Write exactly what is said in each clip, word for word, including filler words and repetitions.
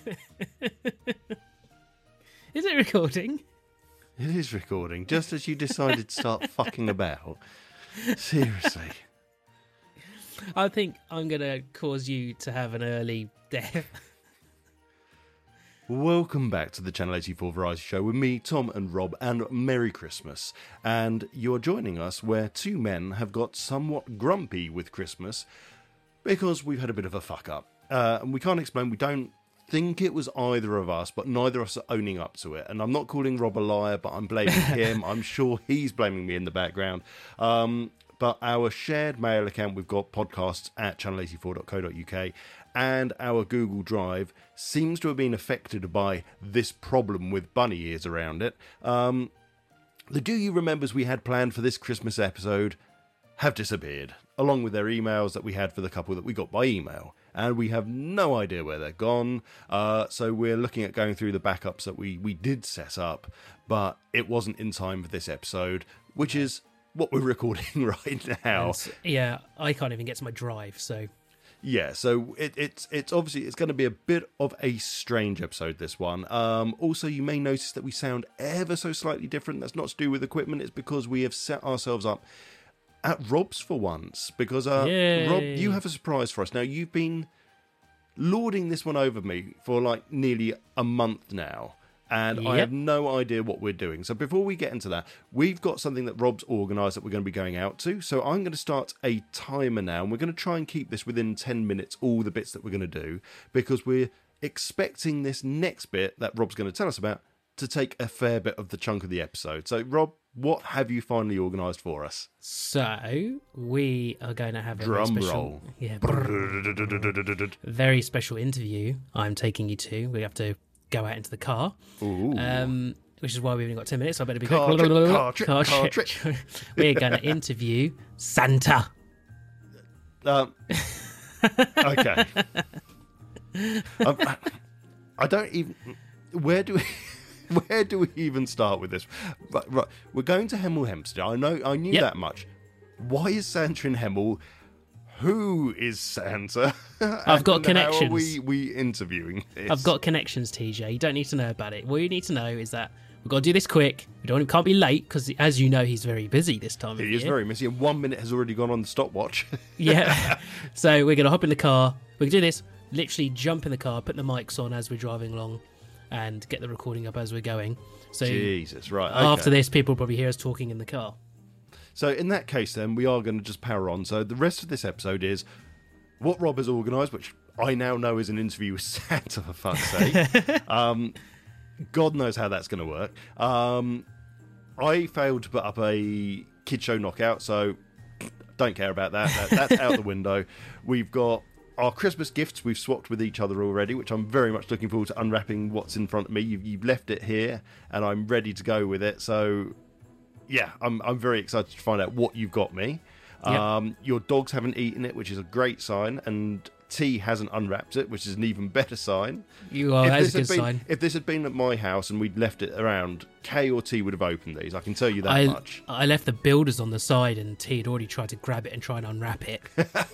Is it recording? It is recording, just as you decided to start fucking about. Seriously. I think I'm going to cause you to have an early death. Welcome back to the Channel eighty-four Variety Show with me, Tom and Rob, and Merry Christmas. And you're joining us where two men have got somewhat grumpy with Christmas because we've had a bit of a fuck up. Uh, and we can't explain, we don't think it was either of us, but neither of us are owning up to it. And I'm not calling Rob a liar, but I'm blaming him. I'm sure he's blaming me in the background. Um, but our shared mail account, we've got podcasts at channel eighty-four dot co dot uk, and our Google Drive seems to have been affected by this problem with bunny ears around it. Um, the Do You Remembers we had planned for this Christmas episode have disappeared, along with their emails that we had for the couple that we got by email. And we have no idea where they're gone. Uh, so we're looking at going through the backups that we, we did set up, but it wasn't in time for this episode, which is what we're recording right now. And, yeah, I can't even get to my drive, so... Yeah, so it, it's it's obviously it's going to be a bit of a strange episode, this one. Um, also, you may notice that we sound ever so slightly different. That's not to do with equipment. It's because we have set ourselves up at Rob's for once. Because, uh, Rob, you have a surprise for us. Now, you've been lording this one over me for like nearly a month now. And yep. I have no idea what we're doing. So before we get into that, we've got something that Rob's organised that we're going to be going out to. So I'm going to start a timer now, and we're going to try and keep this within ten minutes, all the bits that we're going to do, because we're expecting this next bit that Rob's going to tell us about to take a fair bit of the chunk of the episode. So, Rob, what have you finally organised for us? So we are going to have a Drum very special, roll. Yeah, very special interview I'm taking you to. We have to go out into the car, um, which is why we've only got ten minutes. So I better be car quick. Trick, car trick, car car trick. trick. We're going to interview Santa. Um, okay. um, I don't even. Where do we? Where do we even start with this? Right, right. We're going to Hemel Hempstead. I know. I knew yep. that much. Why is Santa in Hemel? Who is Santa? I've got connections. How are we, we interviewing this? I've got connections, T J. You don't need to know about it. What you need to know is that we've got to do this quick. We don't can't be late because, as you know, he's very busy this time of year. He is very busy, and one minute has already gone on the stopwatch. Yeah. So we're going to hop in the car. We can do this. Literally jump in the car, put the mics on as we're driving along, and get the recording up as we're going. So Jesus, right. Okay. After this, people will probably hear us talking in the car. So in that case, then, we are going to just power on. So the rest of this episode is what Rob has organised, which I now know is an interview with Santa, for fuck's sake. um, God knows how that's going to work. Um, I failed to put up a kid show knockout, so don't care about that. that that's out the window. We've got our Christmas gifts we've swapped with each other already, which I'm very much looking forward to unwrapping what's in front of me. You've, you've left it here, and I'm ready to go with it. So... yeah, I'm I'm very excited to find out what you've got me. Yep. Um, your dogs haven't eaten it, which is a great sign, and T hasn't unwrapped it, which is an even better sign. You are, that's a good been, sign. If this had been at my house and we'd left it around, K or T would have opened these. I can tell you that I, much. I left the builders on the side, and T had already tried to grab it and try and unwrap it.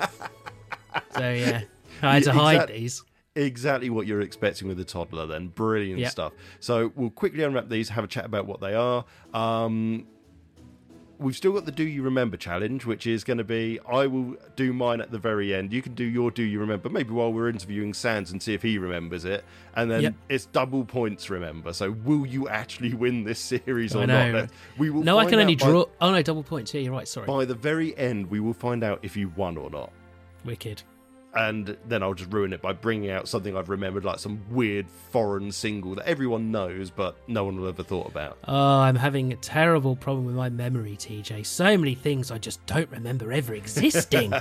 So, yeah, I had to hide exactly, these. Exactly what you're expecting with a toddler, then. Brilliant yep. stuff. So we'll quickly unwrap these, have a chat about what they are. Um... We've still got the Do You Remember challenge, which is going to be, I will do mine at the very end. You can do your Do You Remember, maybe while we're interviewing Sans and see if he remembers it. And then yep. it's double points, remember. So will you actually win this series or I know. not? We will no, I can only draw... By, oh, no, double points. Yeah, you're right, sorry. By the very end, we will find out if you won or not. Wicked. And then I'll just ruin it by bringing out something I've remembered, like some weird foreign single that everyone knows, but no one will ever thought about. Oh, I'm having a terrible problem with my memory, T J. So many things I just don't remember ever existing.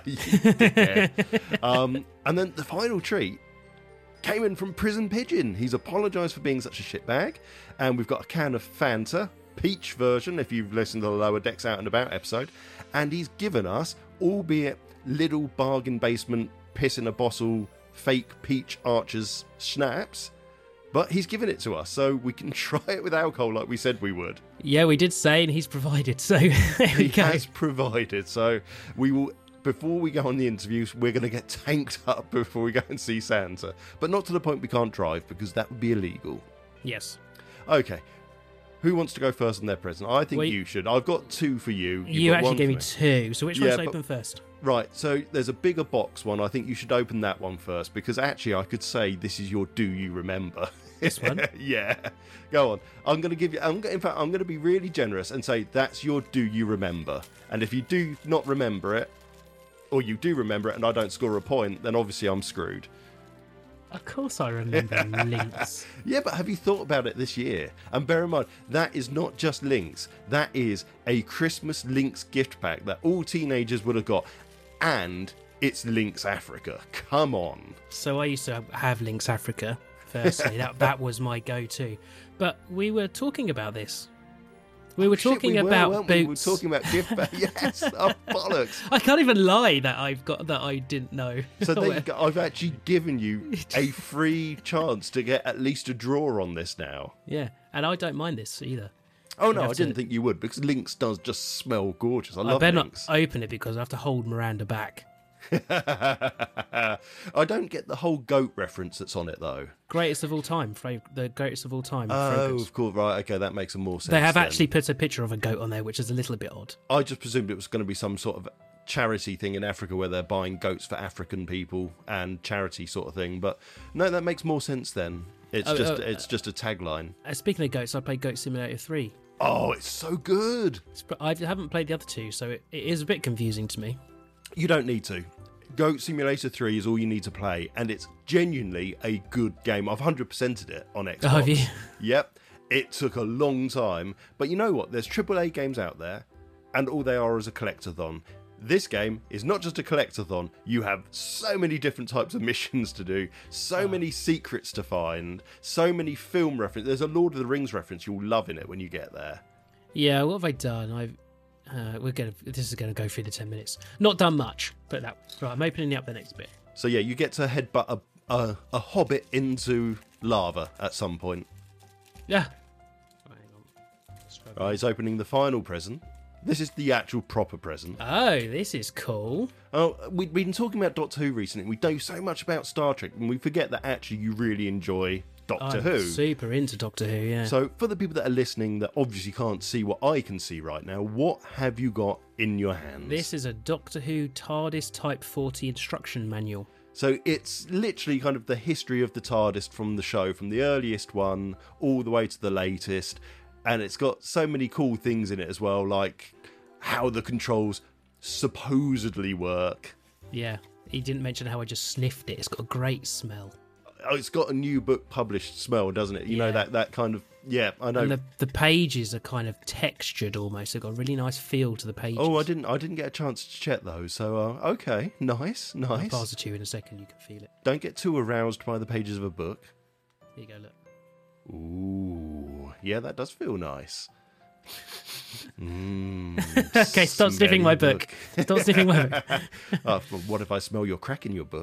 um, and then the final treat came in from Prison Pigeon. He's apologised for being such a shitbag. And we've got a can of Fanta, peach version, if you've listened to the Lower Decks Out and About episode. And he's given us, albeit little bargain basement piss in a bottle fake peach archers schnapps, but he's given it to us so we can try it with alcohol like we said we would. Yeah, we did say, and he's provided, so there we he go. has provided, so we will before we go on the interviews, we're going to get tanked up before we go and see Santa. But not to the point we can't drive, because that would be illegal. Yes. Okay. Who wants to go first on their present? I think Well, you should. I've got two for you. You've You got actually one gave for me two, so which Yeah, one's but- open first? Right, so there's a bigger box one. I think you should open that one first, because actually I could say this is your do you remember. This one? Yeah. Go on. I'm going to give you... I'm, in fact, I'm going to be really generous and say that's your do you remember. And if you do not remember it, or you do remember it and I don't score a point, then obviously I'm screwed. Of course I remember Lynx. Yeah, but have you thought about it this year? And bear in mind, that is not just Lynx. That is a Christmas Lynx gift pack that all teenagers would have got. And it's Lynx Africa. Come on. So I used to have Lynx Africa, firstly. that that was my go-to. But we were talking about this. We were Shit, talking we were, about weren't we? boots. We were talking about gift pack. Yes, oh, bollocks. I can't even lie that I've got that I didn't know. So there you go. I've actually given you a free chance to get at least a draw on this now. Yeah, and I don't mind this either. Oh no, have I didn't to- think you would, because Lynx does just smell gorgeous. I I love better Lynx. not open it because I have to hold Miranda back. I don't get the whole goat reference that's on it though. Greatest of all time, fra- the greatest of all time. Oh, fragrance. of course, right. Okay, that makes more sense. They have then. actually put a picture of a goat on there, which is a little bit odd. I just presumed it was going to be some sort of charity thing in Africa where they're buying goats for African people and charity sort of thing. But no, that makes more sense then. It's Oh, just oh, it's just a tagline. Uh, speaking of goats, I played Goat Simulator three. Oh, it's so good. It's- I haven't played the other two, so it, it is a bit confusing to me. You don't need to. Goat Simulator three is all you need to play, and it's genuinely a good game. I've one hundred percented it on Xbox. Oh, have you? Yep. It took a long time, but you know what? There's triple A games out there, and all they are is a collectathon. This game is not just a collectathon. You have so many different types of missions to do, so many secrets to find, so many film references. There's a Lord of the Rings reference you'll love in it when you get there. Yeah, what have I done? I've uh, we're gonna. This is gonna go through the ten minutes. Not done much, but that. Right, I'm opening up the next bit. So yeah, you get to headbutt a, a, a hobbit into lava at some point. Yeah. Hang on. Right, he's opening the final present. This is the actual proper present. Oh, this is cool. Oh, we've been talking about Doctor Who recently. We know so much about Star Trek, and we forget that actually you really enjoy Doctor I'm Who. super into Doctor Who. Yeah. So, for the people that are listening that obviously can't see what I can see right now, what have you got in your hands? This is a Doctor Who TARDIS Type forty instruction manual. So it's literally kind of the history of the TARDIS from the show, from the earliest one all the way to the latest. And it's got so many cool things in it as well, like how the controls supposedly work. Yeah. He didn't mention how I just sniffed it. It's got a great smell. Oh, it's got a new book published smell, doesn't it? You know, Yeah. that, that kind of... Yeah, I know. And the, the pages are kind of textured almost. They've got a really nice feel to the pages. Oh, I didn't I didn't get a chance to check those. So, uh, okay, nice, I'll nice. pass it to you in a second. You can feel it. Don't get too aroused by the pages of a book. Here you go, look. Ooh, yeah, that does feel nice. Mm, Okay, stop sniffing my smelly book. Stop sniffing my book. Oh, but what if I smell your crack in your book?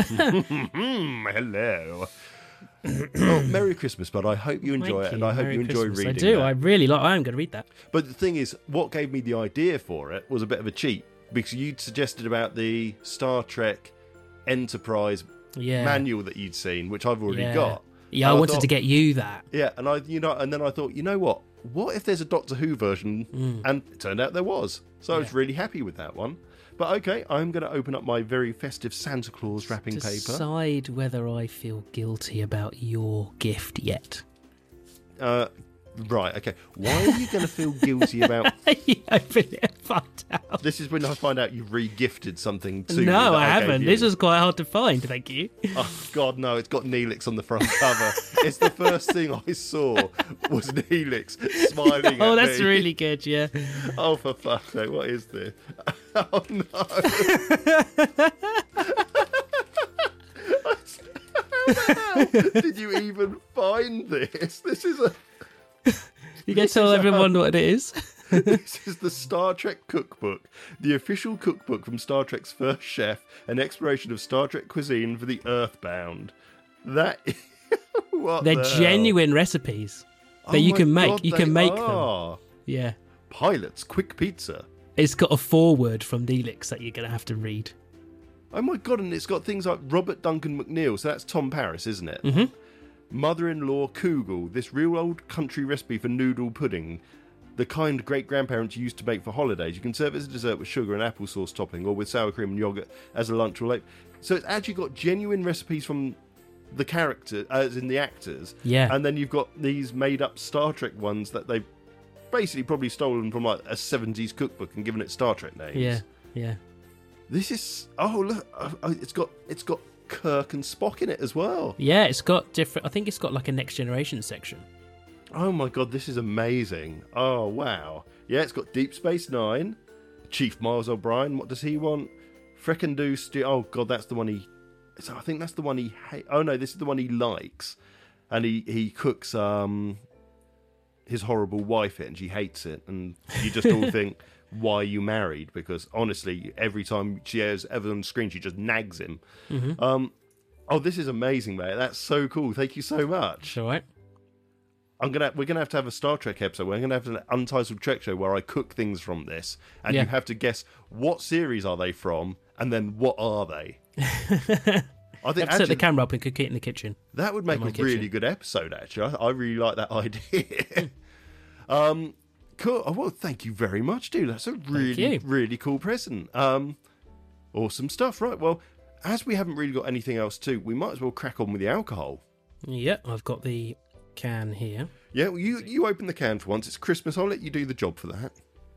Hello. Well, Merry Christmas, bud. I hope you enjoy Thank it, you. and I hope Merry you enjoy Christmas. reading I do. that. I really like. I am going to read that. But the thing is, what gave me the idea for it was a bit of a cheat, because you'd suggested about the Star Trek Enterprise Yeah. manual that you'd seen, which I've already yeah. got. Yeah, I And I wanted thought- to get you that. Yeah, and I, you know, and then I thought, you know what? What if there's a Doctor Who version? Mm. And it turned out there was. So I was Yeah. really happy with that one. But okay, I'm going to open up my very festive Santa Claus wrapping paper. Decide whether I feel guilty about your gift yet. Uh, right, okay. Why are you going to feel guilty about... You open it and find out. This is when I find out you've re-gifted something to me. that No, I gave haven't. you. This was quite hard to find. Thank you. Oh, God, no. It's got Neelix on the front cover. It's the first thing I saw was Neelix smiling Oh, at that's me. really good. Yeah. Oh, for fuck's sake, what is this? Oh, no. How did you even find this? This is a You can This tell is a- everyone what it is. this is the Star Trek cookbook, the official cookbook from Star Trek's first chef, an exploration of Star Trek cuisine for the Earthbound. That what They're the hell? genuine recipes Oh that you my can make. God, You they can make them. are. Yeah. Pilot's quick pizza. It's got a foreword from Neelix that you're going to have to read. Oh my God, and it's got things like Robert Duncan McNeil, so that's Tom Paris, isn't it? Mm-hmm. Mother-in-law Kugel, this real old country recipe for noodle pudding, the kind great-grandparents used to bake for holidays. You can serve it as a dessert with sugar and applesauce topping, or with sour cream and yoghurt as a lunch or late. So it's actually got genuine recipes from the character, as in the actors. Yeah. And then you've got these made-up Star Trek ones that they've basically probably stolen from like a seventies cookbook and given it Star Trek names. Yeah, yeah. This is oh look, oh, oh, it's got it's got Kirk and Spock in it as well. Yeah, it's got different. I think it's got like a Next Generation section. Oh my God, this is amazing. Oh wow, yeah, it's got Deep Space Nine, Chief Miles O'Brien. What does he want? Frekendu Stu. Oh God, that's the one he. So I think that's the one he. Ha- oh no, this is the one he likes, and he he cooks um his horrible wife it, and she hates it, and you just all think, why are you married? Because honestly, every time she has ever on screen, she just nags him. Mm-hmm. Um, oh, this is amazing, mate. That's so cool. Thank you so much. All right. I'm gonna we're gonna have to have a Star Trek episode. We're gonna have an Untitled Trek show where I cook things from this, and Yeah. you have to guess what series are they from, and then what are they. I You think have to set the actually, camera up and cook it in the kitchen. that would make my a kitchen. really good episode. Actually, I, I really like that idea. um, cool. Oh, well, thank you very much, dude. That's a really, you. really cool present. Um, awesome stuff. Right. Well, as we haven't really got anything else to, we might as well crack on with the alcohol. Yeah, I've got the can here. Yeah. Well, you you open the can for once. It's Christmas. I'll let you do the job for that.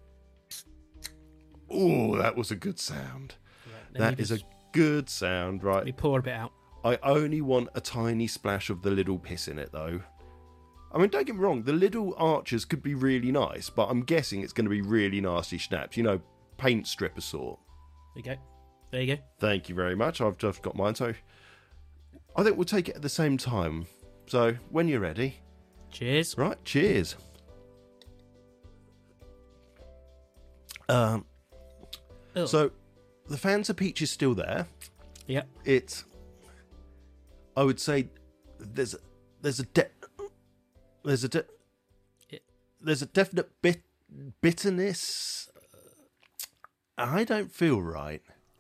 Oh, that was a good sound. Let That me is a just- good sound. Let Right. me pour a bit out. I only want a tiny splash of the little piss in it, though. I mean, don't get me wrong, the little archers could be really nice, but I'm guessing it's going to be really nasty schnapps. You know, paint stripper sort. There you go. There you go. Thank you very much. I've just got mine, so I think we'll take it at the same time. So, when you're ready. Cheers. Right, cheers. Um, Oh. so, the Fanta Peach is still there. Yeah. It's, I would say, there's there's a de- there's a de- It- there's a definite bit bitterness. I don't feel right.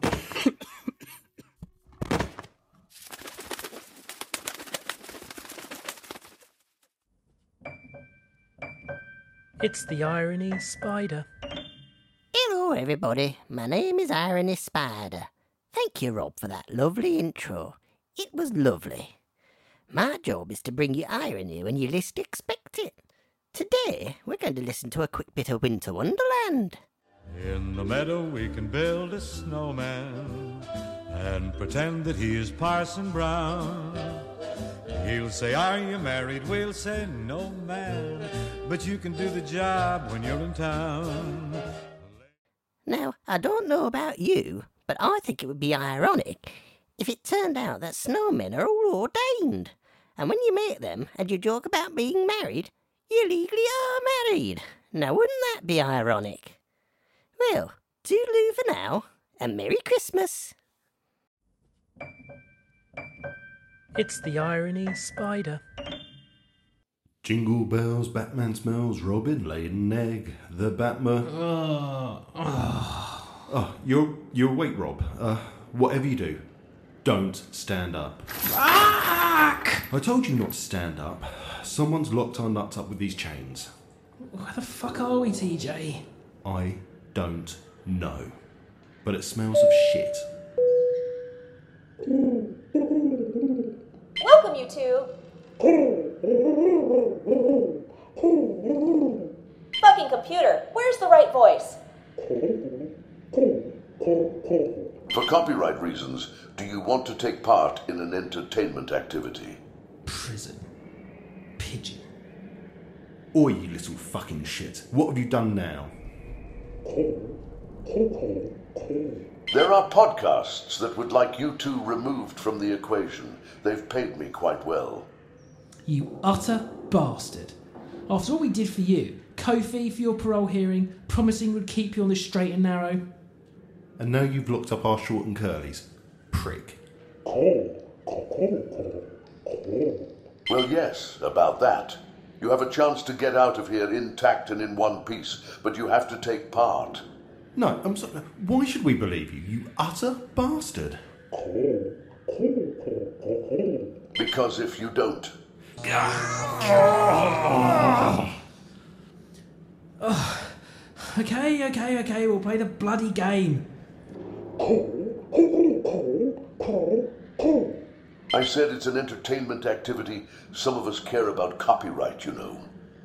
It's the irony spider. Hello, everybody. My name is Irony Spider. Thank you, Rob, for that lovely intro. It was lovely. My job is to bring you irony when you least expect it. Today, we're going to listen to a quick bit of Winter Wonderland. In the meadow we can build a snowman and pretend that he is Parson Brown. He'll say, are you married? We'll say, no, man. But you can do the job when you're in town. Now, I don't know about you, but I think it would be ironic if it turned out that snowmen are all ordained. And when you make them and you joke about being married, you legally are married. Now, wouldn't that be ironic? Well, toodaloo for now, and Merry Christmas. It's the irony spider. Jingle bells, Batman smells, Robin laid an egg. The Batman. Oh, oh. Oh, you're you're awake, Rob. Uh, whatever you do, don't stand up. Fuck! I told you not to stand up. Someone's locked our nuts up with these chains. Where the fuck are we, T J? I don't know, but it smells of shit. Welcome, you two. Fucking computer, where's the right voice? For copyright reasons, do you want to take part in an entertainment activity? Prison. Pigeon. Oi, you little fucking shit. What have you done now? There are podcasts that would like you two removed from the equation. They've paid me quite well. You utter bastard. After all we did for you, Kofi for your parole hearing, promising we'd keep you on the straight and narrow. And now you've locked up our short and curlies. Prick. Well, yes, about that. You have a chance to get out of here intact and in one piece, but you have to take part. No, I'm sorry. Why should we believe you, you utter bastard? Because if you don't, Oh, okay, okay, okay, we'll play the bloody game. I said it's an entertainment activity. Some of us care about copyright, you know.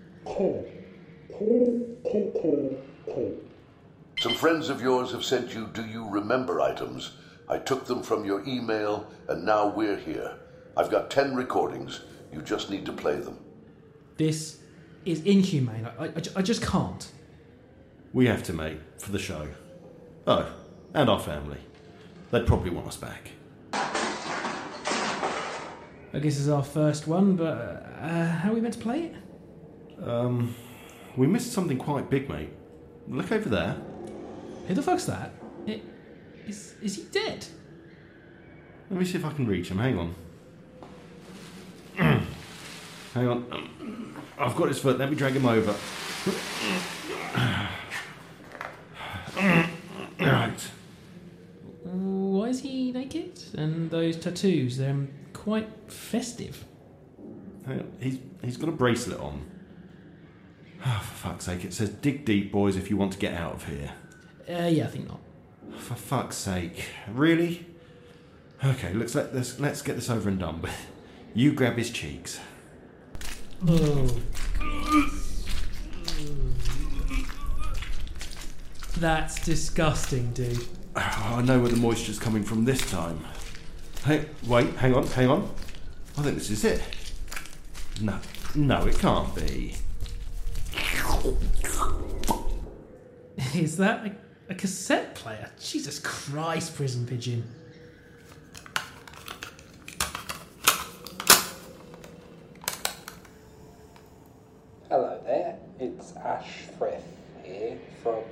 Some friends of yours have sent you Do You Remember items. I took them from your email, and now we're here. I've got ten recordings. You just need to play them. This is inhumane. I, I, I just can't. We have to, mate, for the show. Oh, and our family. They'd probably want us back. I guess it's our first one, but uh, how are we meant to play it? Um, we missed something quite big, mate. Look over there. Who the fuck's that? It, is, is he dead? Let me see if I can reach him. Hang on. Hang on. I've got his foot. Let me drag him over. Right. Why is he naked? And those tattoos, they're quite festive. Hang on. He's, he's got a bracelet on. Oh, for fuck's sake. It says, dig deep, boys, if you want to get out of here. Uh, yeah, I think not. For fuck's sake. Really? Okay, let's, let this, let's get this over and done with. You grab his cheeks. Oh. That's disgusting, dude. Oh, I know where the moisture's coming from this time. Hey, wait, hang on, hang on. I think this is it. No, no, it can't be. Is that a, a cassette player? Jesus Christ, prison pigeon. Hello there, it's Ash Frith here from,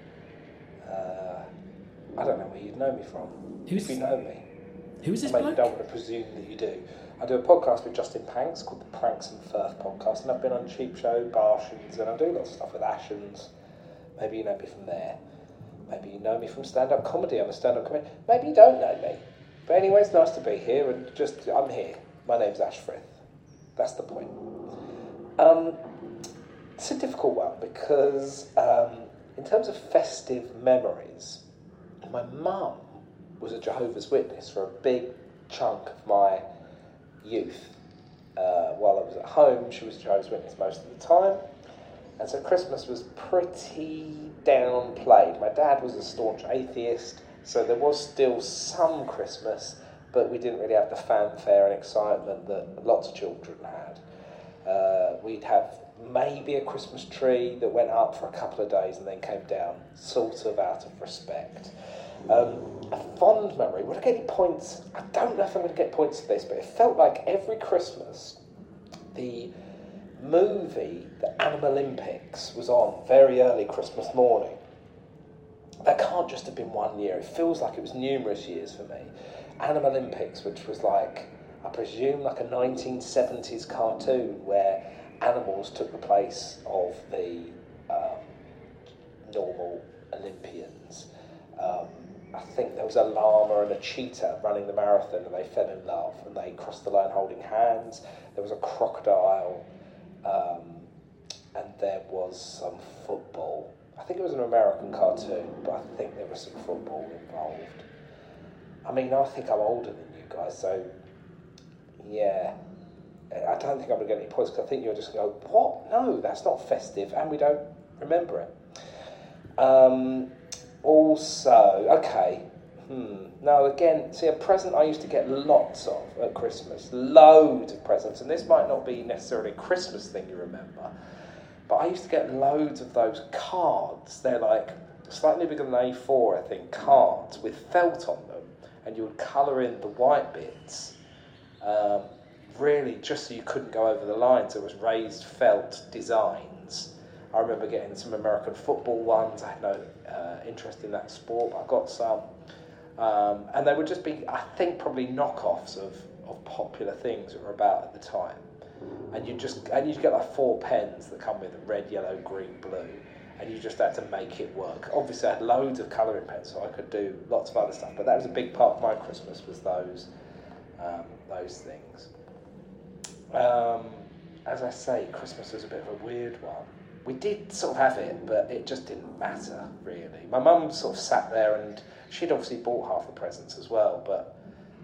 uh, I don't know where you'd know me from. Who's- if you know me. Who is this I mean, bloke? you don't want to presume that you do. I do a podcast with Justin Panks called the Pranks and Firth Podcast, and I've been on Cheap Show, Barshans, and I do lots of stuff with Ashens. Maybe you know me from there. Maybe you know me from stand-up comedy. I'm a stand-up comedian. Maybe you don't know me. But anyway, it's nice to be here, and just, I'm here. My name's Ash Frith. That's the point. Um... It's a difficult one because um, in terms of festive memories, my mum was a Jehovah's Witness for a big chunk of my youth. Uh, while I was at home, she was a Jehovah's Witness most of the time, and so Christmas was pretty downplayed. My dad was a staunch atheist, so there was still some Christmas, but we didn't really have the fanfare and excitement that lots of children had. Uh, we'd have maybe a Christmas tree that went up for a couple of days and then came down, sort of out of respect. Um, a fond memory, would I get any points? I don't know if I'm going to get points for this, but it felt like every Christmas the movie, the Animal Olympics, was on very early Christmas morning. That can't just have been one year, it feels like it was numerous years for me. Animal Olympics, which was like, I presume like a nineteen seventies cartoon where animals took the place of the um, normal Olympians. Um, I think there was a llama and a cheetah running the marathon and they fell in love and they crossed the line holding hands. There was a crocodile um, and there was some football. I think it was an American cartoon, but I think there was some football involved. I mean, I think I'm older than you guys, so yeah. I don't think I'm going to get any points because I think you're just going to go, what? No, that's not festive, and we don't remember it. Um, also, okay, hmm, no, again, see, a present I used to get lots of at Christmas, loads of presents, and this might not be necessarily a Christmas thing you remember, but I used to get loads of those cards. They're like slightly bigger than A four, I think, cards with felt on them, and you would colour in the white bits. Um, really just so you couldn't go over the lines. It was raised felt designs. I remember getting some American football ones. I had no uh, interest in that sport, but I got some. Um, and they would just be, I think, probably knockoffs of, of popular things that were about at the time. And you just and you get like four pens that come with red, yellow, green, blue. and you just had to make it work. Obviously, I had loads of colouring pens, so I could do lots of other stuff, but that was a big part of my Christmas, was those um, those things. Um, as I say, Christmas was a bit of a weird one. We did sort of have it, but it just didn't matter, really. My mum sort of sat there, and she'd obviously bought half the presents as well, but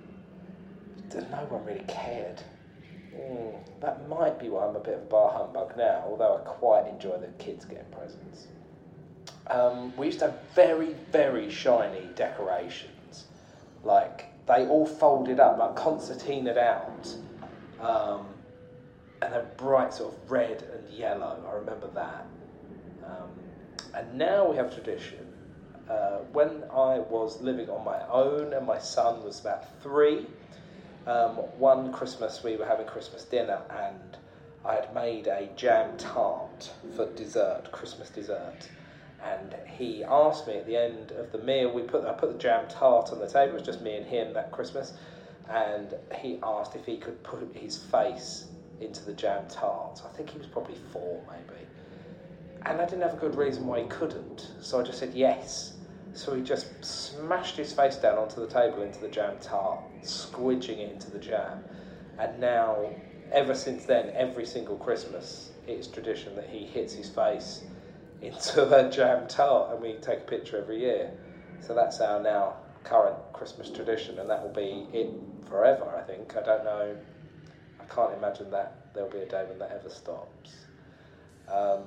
no one really cared. Mm, that might be why I'm a bit of a bar humbug now, although I quite enjoy the kids getting presents. Um, we used to have very, very shiny decorations. Like, they all folded up, like concertinaed out. Um, and they're bright sort of red and yellow, I remember that. Um, and now we have a tradition. Uh, when I was living on my own and my son was about three, Um, one Christmas we were having Christmas dinner, and I had made a jam tart for dessert, Christmas dessert. And he asked me at the end of the meal, we put I put the jam tart on the table, it was just me and him that Christmas, and he asked if he could put his face into the jam tart. I think he was probably four maybe. And I didn't have a good reason why he couldn't, so I just said yes. So he just smashed his face down onto the table into the jam tart, squidging it into the jam. And now, ever since then, every single Christmas, it's tradition that he hits his face into a jam tart, and we take a picture every year. So that's our now current Christmas tradition, and that will be it forever, I think. I don't know, I can't imagine that there'll be a day when that ever stops. Um,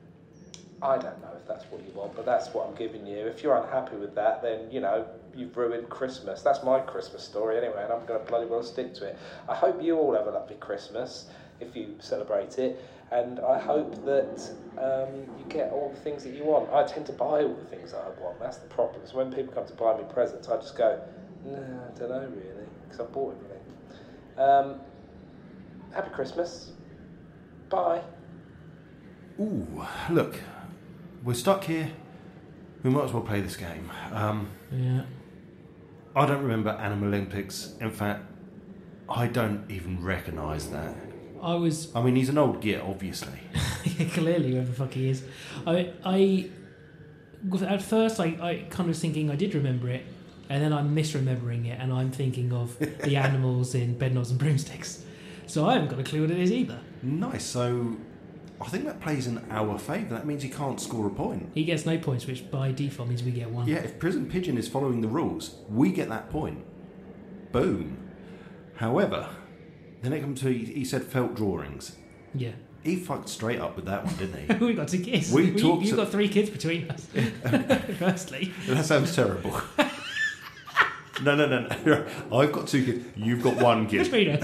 I don't know if that's what you want, but that's what I'm giving you. If you're unhappy with that, then, you know, you've ruined Christmas. That's my Christmas story anyway, and I'm going to bloody well stick to it. I hope you all have a lovely Christmas, if you celebrate it, and I hope that um, you get all the things that you want. I tend to buy all the things that I want. That's the problem. So when people come to buy me presents, I just go, no, I don't know really, because I've bought everything. Um, happy Christmas. Bye. Ooh, look. We're stuck here. We might as well play this game. Um, Yeah. I don't remember Animal Olympics. In fact, I don't even recognise that. I was... I mean, he's an old git, obviously. Clearly, whoever the fuck he is. I... I at first, I, I kind of was thinking I did remember it, and then I'm misremembering it, and I'm thinking of the animals in Bedknobs and Broomsticks. So I haven't got a clue what it is either. Nice, so... I think that plays in our favour. That means he can't score a point. He gets no points, which by default means we get one. Yeah, if Prison Pigeon is following the rules, we get that point. Boom. However, then it comes to, he, he said felt drawings. Yeah. He fucked straight up with that one, didn't he? We got two kids. We we, talked You've to- got three kids between us. Firstly. That sounds terrible. no, no, no, no. I've got two kids. You've got one kid. Just read it.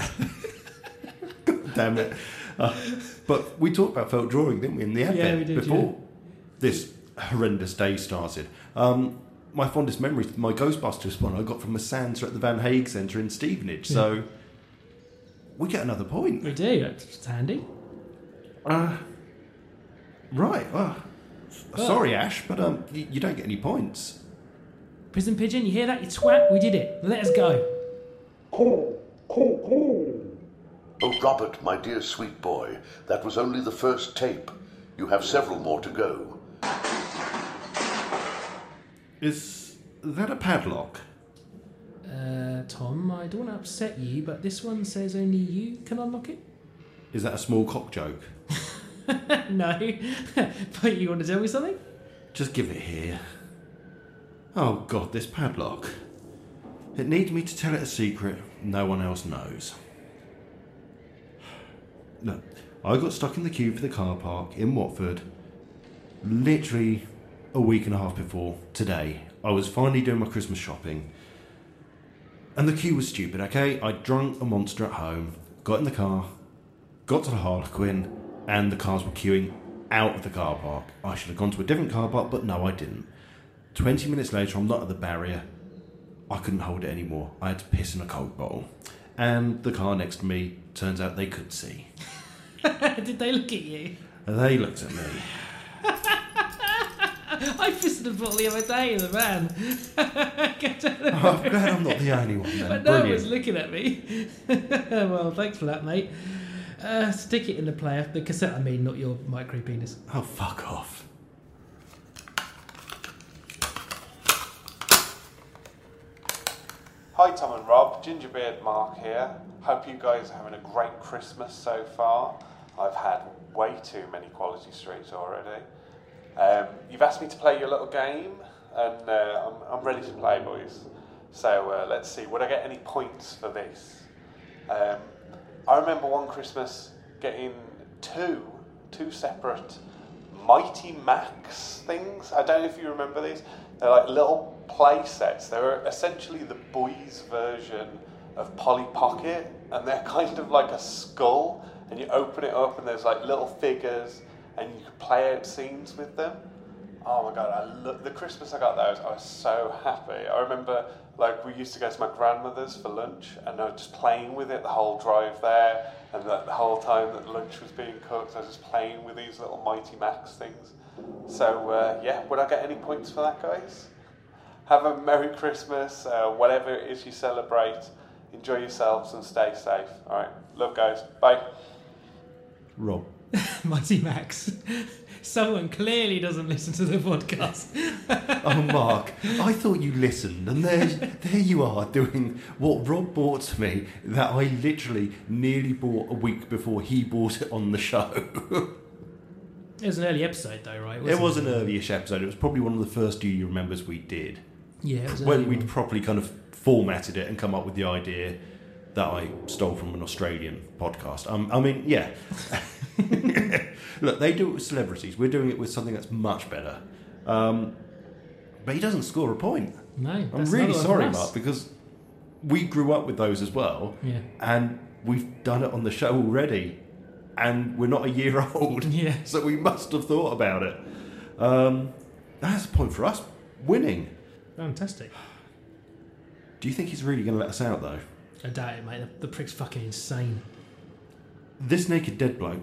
God damn it. Uh, but we talked about felt drawing, didn't we, in the advent Yeah, we did, before yeah. this horrendous day started. Um, my fondest memories, my Ghostbusters one I got from a Santa at the Van Hague Centre in Stevenage. Yeah. So we get another point. We do. That's handy. Uh, right. Well, Well- sorry, Ash, but um, you, you don't get any points. Prison Pigeon, you hear that? You twat. We did it. Let us go. Oh, Robert, my dear sweet boy, that was only the first tape. You have several more to go. Is that a padlock? Uh, Tom, I don't want to upset you, but this one says only you can unlock it. Is that a small cock joke? No. But you want to tell me something? Just give it here. Oh, God, this padlock. It needs me to tell it a secret no one else knows. Look, I got stuck in the queue for the car park in Watford literally a week and a half before today. I was finally doing my Christmas shopping. And the queue was stupid, okay? I drunk a monster at home, got in the car, got to the Harlequin, and the cars were queuing out of the car park. I should have gone to a different car park, but no, I didn't. Twenty minutes later, I'm not at the barrier. I couldn't hold it anymore. I had to piss in a Coke bottle. And the car next to me, turns out they could see. Did they look at you? They looked at me. I pissed in a bottle the other day in the van. Oh, I'm glad I'm not the only one then. But no one Brilliant. was looking at me. Well, thanks for that, mate. Uh, stick it in the player. The cassette, I mean, not your micro penis. Oh, fuck off. Hi Tom and Rob, Gingerbeard Mark here. Hope you guys are having a great Christmas so far. I've had way too many quality streaks already. Um, you've asked me to play your little game, and uh, I'm, I'm ready to play, boys. So uh, let's see, would I get any points for this? Um, I remember one Christmas getting two, two separate Mighty Max things. I don't know if you remember these. They're like little play sets. They're essentially the boys' version of Polly Pocket, and they're kind of like a skull, and you open it up and there's like little figures, and you can play out scenes with them. Oh my god, I lo- the Christmas I got those, I was so happy. I remember like we used to go to my grandmother's for lunch, and I was just playing with it the whole drive there, and the, the whole time that lunch was being cooked, I was just playing with these little Mighty Max things. So uh, yeah, would I get any points for that, guys? Have a Merry Christmas, uh, whatever it is you celebrate. Enjoy yourselves and stay safe. All right, love, guys. Bye. Rob. Mighty Max. Someone clearly doesn't listen to the podcast. Oh, Mark, I thought you listened, and there, there you are doing what Rob bought to me that I literally nearly bought a week before he bought it on the show. It was an early episode, though, right? Wasn't it was an early-ish episode. It was probably one of the first Do You Remembers we did. Yeah, it was an when early we'd one. properly kind of formatted it and come up with the idea that I stole from an Australian podcast. Um, I mean, yeah. Look, they do it with celebrities. We're doing it with something that's much better. Um, but he doesn't score a point. No, I'm that's really another one sorry, for us. Mark, because we grew up with those as well. Yeah. And we've done it on the show already. And we're not a year old. Yeah. So we must have thought about it. Um, that's a point for us. Winning. Fantastic. Do you think he's really going to let us out, though? I doubt it, mate. The, the prick's fucking insane. This naked dead bloke,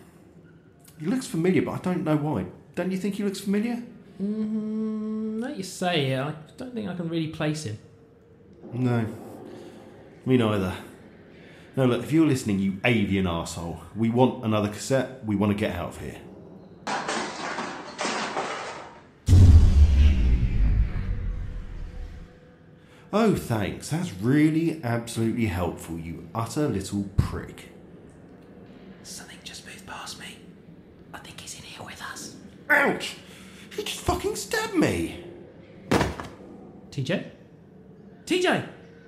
he looks familiar, but I don't know why. Don't you think he looks familiar? Mm, now you say it, I don't think I can really place him. No. Me neither. No, look, if you're listening, you avian arsehole, we want another cassette. We want to get out of here. Oh, thanks. That's really absolutely helpful, you utter little prick. Something just moved past me. I think he's in here with us. Ouch! He just fucking stabbed me! T J? T J!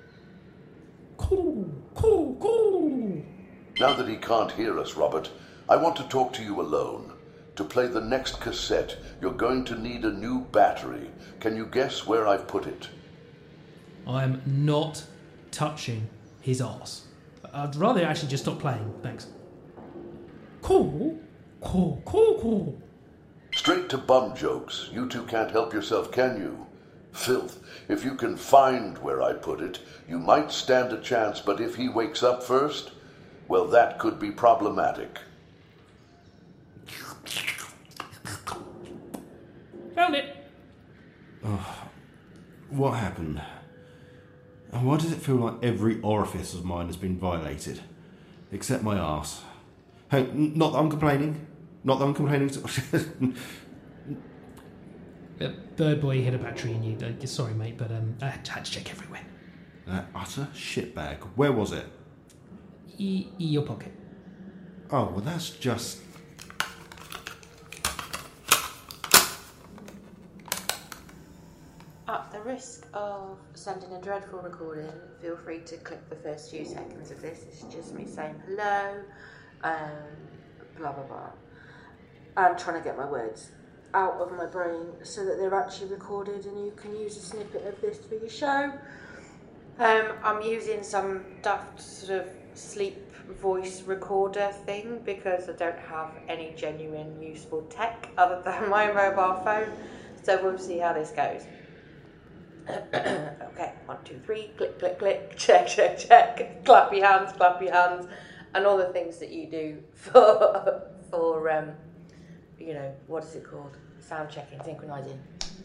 Cool, cool, cool. Now that he can't hear us, Robert, I want to talk to you alone. To play the next cassette, you're going to need a new battery. Can you guess where I've put it? I'm not touching his arse. I'd rather actually just stop playing, thanks. Cool, cool, cool, cool. Straight to bum jokes. You two can't help yourself, can you? Filth. If you can find where I put it, you might stand a chance, but if he wakes up first, well, that could be problematic. Found it. Oh, what happened? And why does it feel like every orifice of mine has been violated? Except my arse. Hey, n- not that I'm complaining. Not that I'm complaining. To- Uh, Bird Boy hit a battery in you. Uh, sorry, mate, but um, I had to, had to check everywhere. That utter shitbag. Where was it? E- e- your pocket. Oh, well, that's just... At the risk of sending a dreadful recording, feel free to clip the first few seconds of this. It's just me saying hello, um, blah blah blah, and trying to get my words out of my brain so that they're actually recorded and you can use a snippet of this for your show. Um, I'm using some daft sort of sleep voice recorder thing because I don't have any genuine useful tech other than my mobile phone, so we'll see how this goes. Okay, one, two, three, click, click, click, check, check, check, clap your hands, clap your hands, and all the things that you do for, for um, you know, what is it called? Sound checking, synchronising.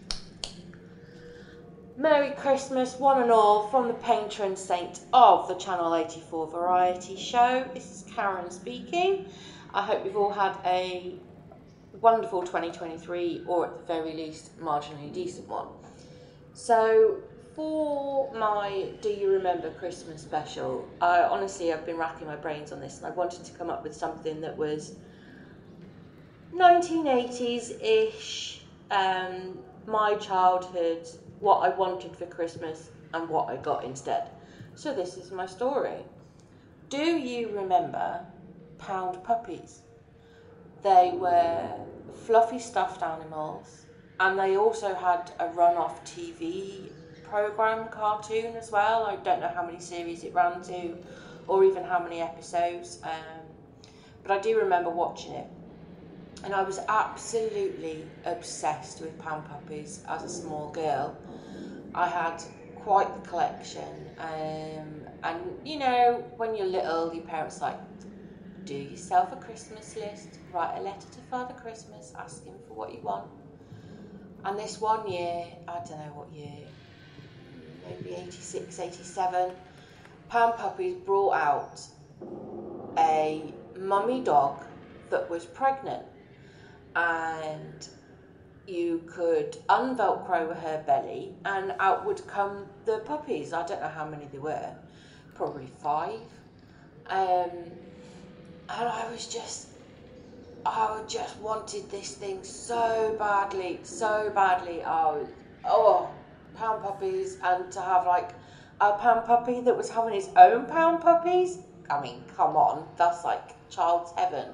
Merry Christmas, one and all, from the patron saint of the Channel eighty-four Variety Show. This is Karen speaking. I hope you've all had a wonderful twenty twenty-three, or at the very least, marginally decent one. So, for my Do You Remember Christmas special, I honestly I've been racking my brains on this, and I wanted to come up with something that was nineteen eighties-ish, um, my childhood, what I wanted for Christmas and what I got instead. So this is my story. Do you remember pound puppies? They were fluffy stuffed animals, and they also had a run-off T V program cartoon as well. I don't know how many series it ran to or even how many episodes, um, but I do remember watching it, and I was absolutely obsessed with pound puppies as a small girl. I had quite the collection, um, and you know, when you're little, your parents are like, do yourself a Christmas list, write a letter to Father Christmas, ask him for what you want. And this one year, I don't know what year, maybe eighty-six, eighty-seven, Pound Puppies brought out a mummy dog that was pregnant, and you could unvelcro her belly and out would come the puppies. I don't know how many there were, probably five. Um, and I was just, I just wanted this thing so badly, so badly. I was, oh, pound puppies, and to have like a pound puppy that was having his own pound puppies. I mean, come on, that's like child's heaven.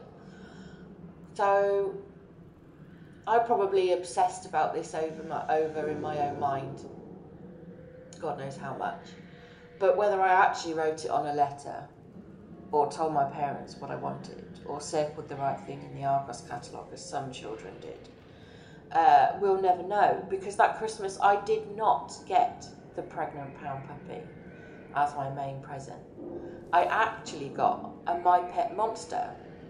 So I probably obsessed about this over my, over in my own mind. God knows how much. But whether I actually wrote it on a letter, or told my parents what I wanted, or circled the right thing in the Argos catalogue, as some children did, uh, we'll never know, because that Christmas I did not get the pregnant pound puppy as my main present. I actually got a My Pet Monster,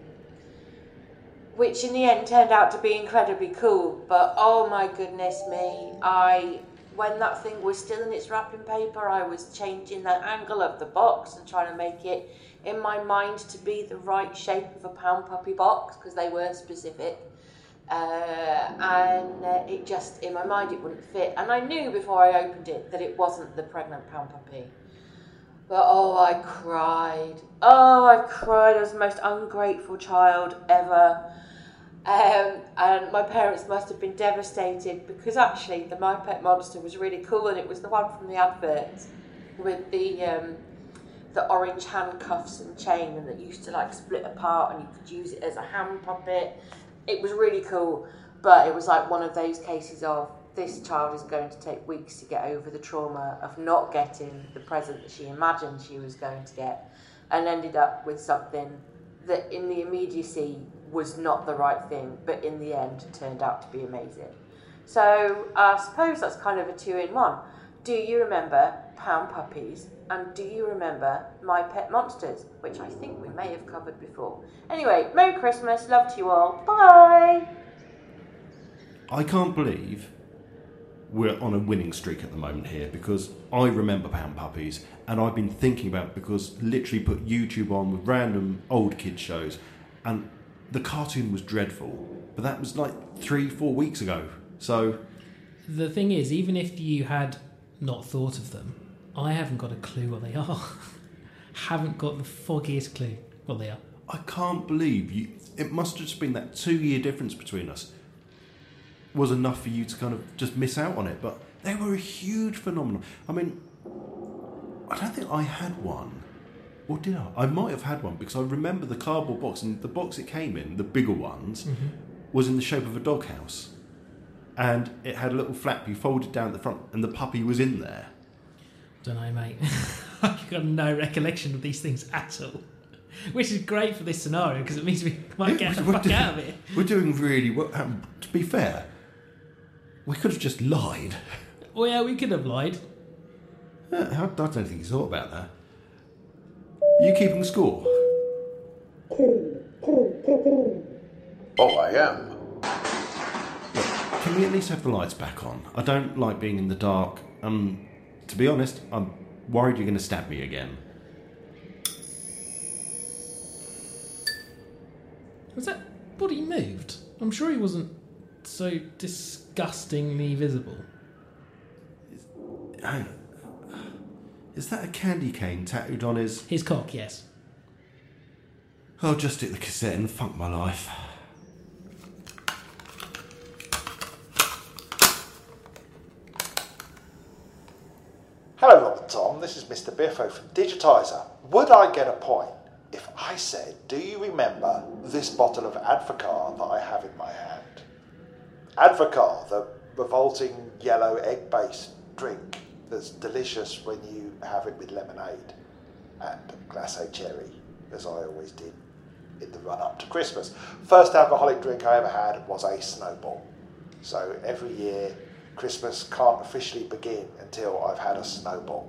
which in the end turned out to be incredibly cool, but oh my goodness me, I, when that thing was still in its wrapping paper, I was changing the angle of the box and trying to make it in my mind to be the right shape of a pound puppy box, because they were specific, uh, and uh, it just, in my mind, it wouldn't fit, and I knew before I opened it that it wasn't the pregnant pound puppy. But oh, I cried. Oh, I cried. I was the most ungrateful child ever. Um, and my parents must have been devastated, because actually the My Pet Monster was really cool, and it was the one from the adverts with the um, the orange handcuffs and chain, and that used to like split apart, and you could use it as a hand puppet. It was really cool, but it was like one of those cases of this child is going to take weeks to get over the trauma of not getting the present that she imagined she was going to get, and ended up with something that in the immediacy was not the right thing, but in the end turned out to be amazing. So I suppose that's kind of a two-in-one. Do you remember Pound Puppies, and do you remember My Pet Monsters, which I think we may have covered before. Anyway, Merry Christmas, love to you all, bye! I can't believe we're on a winning streak at the moment here, because I remember Pound Puppies, and I've been thinking about it, because literally put YouTube on with random old kids shows, and the cartoon was dreadful, but that was like three, four weeks ago. So the thing is, even if you had not thought of them, I haven't got a clue what they are. Haven't got the foggiest clue what they are. I can't believe you. It must have just been that two-year difference between us was enough for you to kind of just miss out on it. But they were a huge phenomenon. I mean, I don't think I had one. Or did I? I might have had one, because I remember the cardboard box, and the box it came in, the bigger ones, mm-hmm. was in the shape of a doghouse. And it had a little flap you folded down at the front, and the puppy was in there. Don't know, mate. I've got no recollection of these things at all. Which is great for this scenario, because it means we might get the fuck doing, out of it. We're doing really well. Um, to be fair, we could have just lied. Well, yeah, we could have lied. Yeah, I don't think you thought about that. Are you keeping score? Oh, I am. Look, can we at least have the lights back on? I don't like being in the dark. Um, to be honest, I'm worried you're going to stab me again. Was that body moved? I'm sure he wasn't so disgustingly visible. Hang on. Is that a candy cane tattooed on his... His cock, yes. I'll just stick the cassette in and fuck my life. Hello, Rob and Tom. This is Mister Biffo from Digitizer. Would I get a point if I said, do you remember this bottle of Advocar that I have in my hand? Advocar, the revolting yellow egg-based drink that's delicious when you have it with lemonade and glacé cherry, as I always did in the run-up to Christmas. First alcoholic drink I ever had was a Snowball. So every year, Christmas can't officially begin until I've had a Snowball,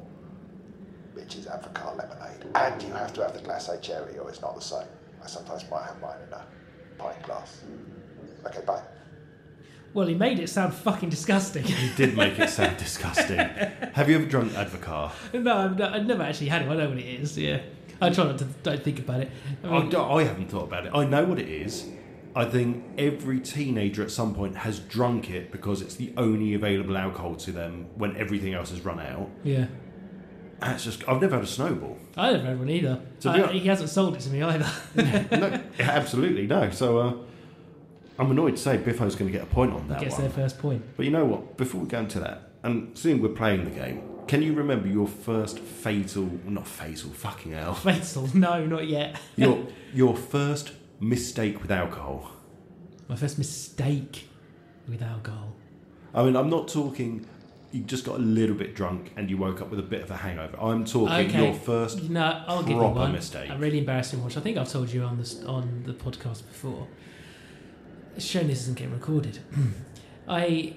which is Advocar lemonade. And you have to have the glacé cherry or it's not the same. I sometimes might have mine in a pint glass. Okay, bye. Well, he made it sound fucking disgusting. He did make it sound disgusting. Have you ever drunk Advocar? No, I've, not, I've never actually had it. I know what it is, yeah. I try not to don't think about it. I, mean, I, I haven't thought about it. I know what it is. I think every teenager at some point has drunk it because it's the only available alcohol to them when everything else has run out. Yeah. And it's just, I've never had a Snowball. I never had one either. So I, he hasn't sold it to me either. No, absolutely no. So uh, I'm annoyed to say Biffo's going to get a point on that Gets one. their first point. But you know what? Before we go into that, and seeing we're playing the game, can you remember your first fatal, not fatal, fucking hell. Fatal? No, not yet. your your first mistake with alcohol? My first mistake with alcohol. I mean, I'm not talking you just got a little bit drunk and you woke up with a bit of a hangover. I'm talking okay. your first no, I'll proper give you one. mistake. A really embarrassing one, which I think I've told you on the, on the podcast before. It's shown this isn't getting recorded. I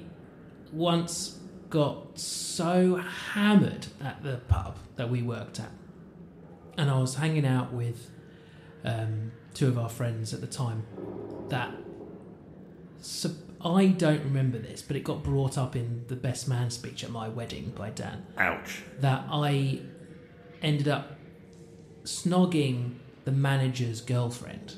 once got so hammered at the pub that we worked at, and I was hanging out with um, two of our friends at the time that so I don't remember this, but it got brought up in the best man speech at my wedding by Dan. Ouch. That I ended up snogging the manager's girlfriend.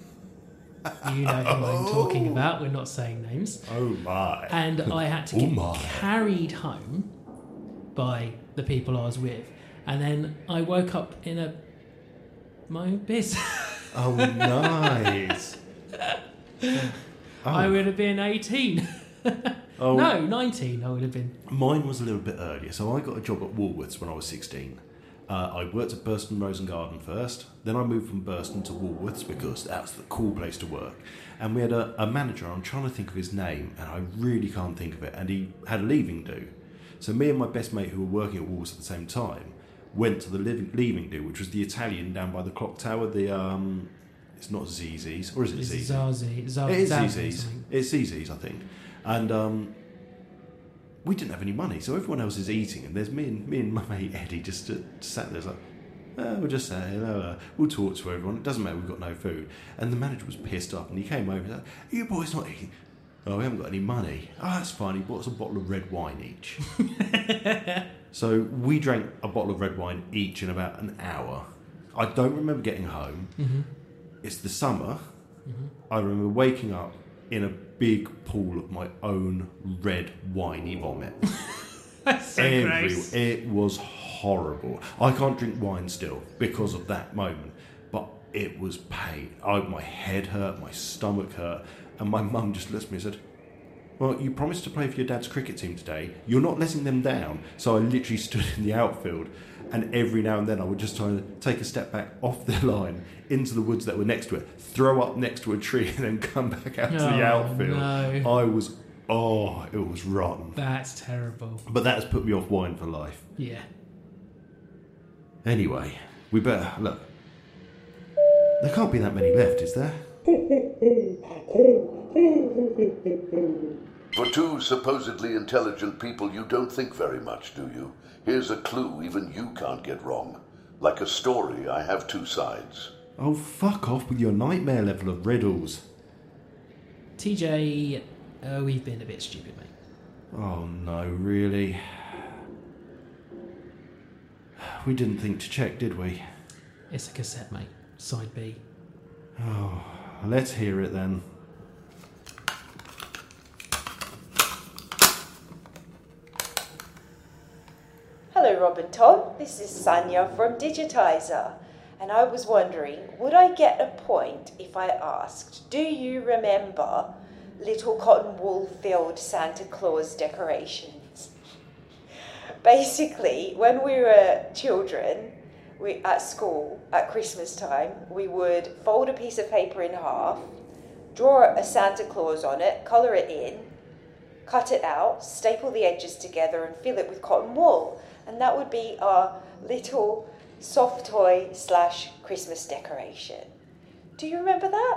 You know who I'm talking about. We're not saying names. Oh my. And I had to oh get my. carried home by the people I was with. And then I woke up in a my own piss. Oh, nice. Oh. I would have been eighteen. Oh. No, nineteen I would have been. Mine was a little bit earlier. So I got a job at Woolworths when I was sixteen. Uh, I worked at Burston Rose and Garden first. Then I moved from Burston to Woolworths because that was the cool place to work. And we had a, a manager, I'm trying to think of his name, and I really can't think of it. And he had a leaving do. So me and my best mate who were working at Woolworths at the same time went to the living, leaving do, which was the Italian down by the clock tower. The um, It's not Zzz's, or is it It's Zzz's? Zazie. Zazie. It is Zazie Zzz's. something. It's Zzz's, I think. And um, we didn't have any money, so everyone else is eating, and there's me and me and my mate Eddie just uh, sat there like, oh, we'll just say, hello, uh, we'll talk to everyone. It doesn't matter, we've got no food. And the manager was pissed off, and he came over and said, are you boys not eating? Oh, we haven't got any money. Oh, that's fine. He bought us a bottle of red wine each. So we drank a bottle of red wine each in about an hour. I don't remember getting home. Mm-hmm. It's the summer. Mm-hmm. I remember waking up in a big pool of my own red winey vomit. That's so Every, gross. It was horrible. I can't drink wine still because of that moment, but it was pain. I, my head hurt, my stomach hurt, and my mum just looked at me and said, well, you promised to play for your dad's cricket team today. You're not letting them down. So I literally stood in the outfield, and every now and then I would just try to take a step back off the line into the woods that were next to it, throw up next to a tree, and then come back out to Oh, the outfield. no. I was, oh, it was rotten. That's terrible. But that has put me off wine for life. Yeah. Anyway, we better, look. There can't be that many left, is there? For two supposedly intelligent people, you don't think very much, do you? Here's a clue even you can't get wrong. Like a story, I have two sides. Oh, fuck off with your nightmare level of riddles. T J, uh, we've been a bit stupid, mate. Oh, no, really? We didn't think to check, did we? It's a cassette, mate. Side B. Oh, let's hear it then. Hello, Hello, Rob and Tom. This is Sanya from Digitizer. And I was wondering, would I get a point if I asked, do you remember little cotton wool filled Santa Claus decorations? Basically, when we were children, we at school at Christmas time, we would fold a piece of paper in half, draw a Santa Claus on it, colour it in, cut it out, staple the edges together and fill it with cotton wool. And that would be our little soft toy slash Christmas decoration. Do you remember that?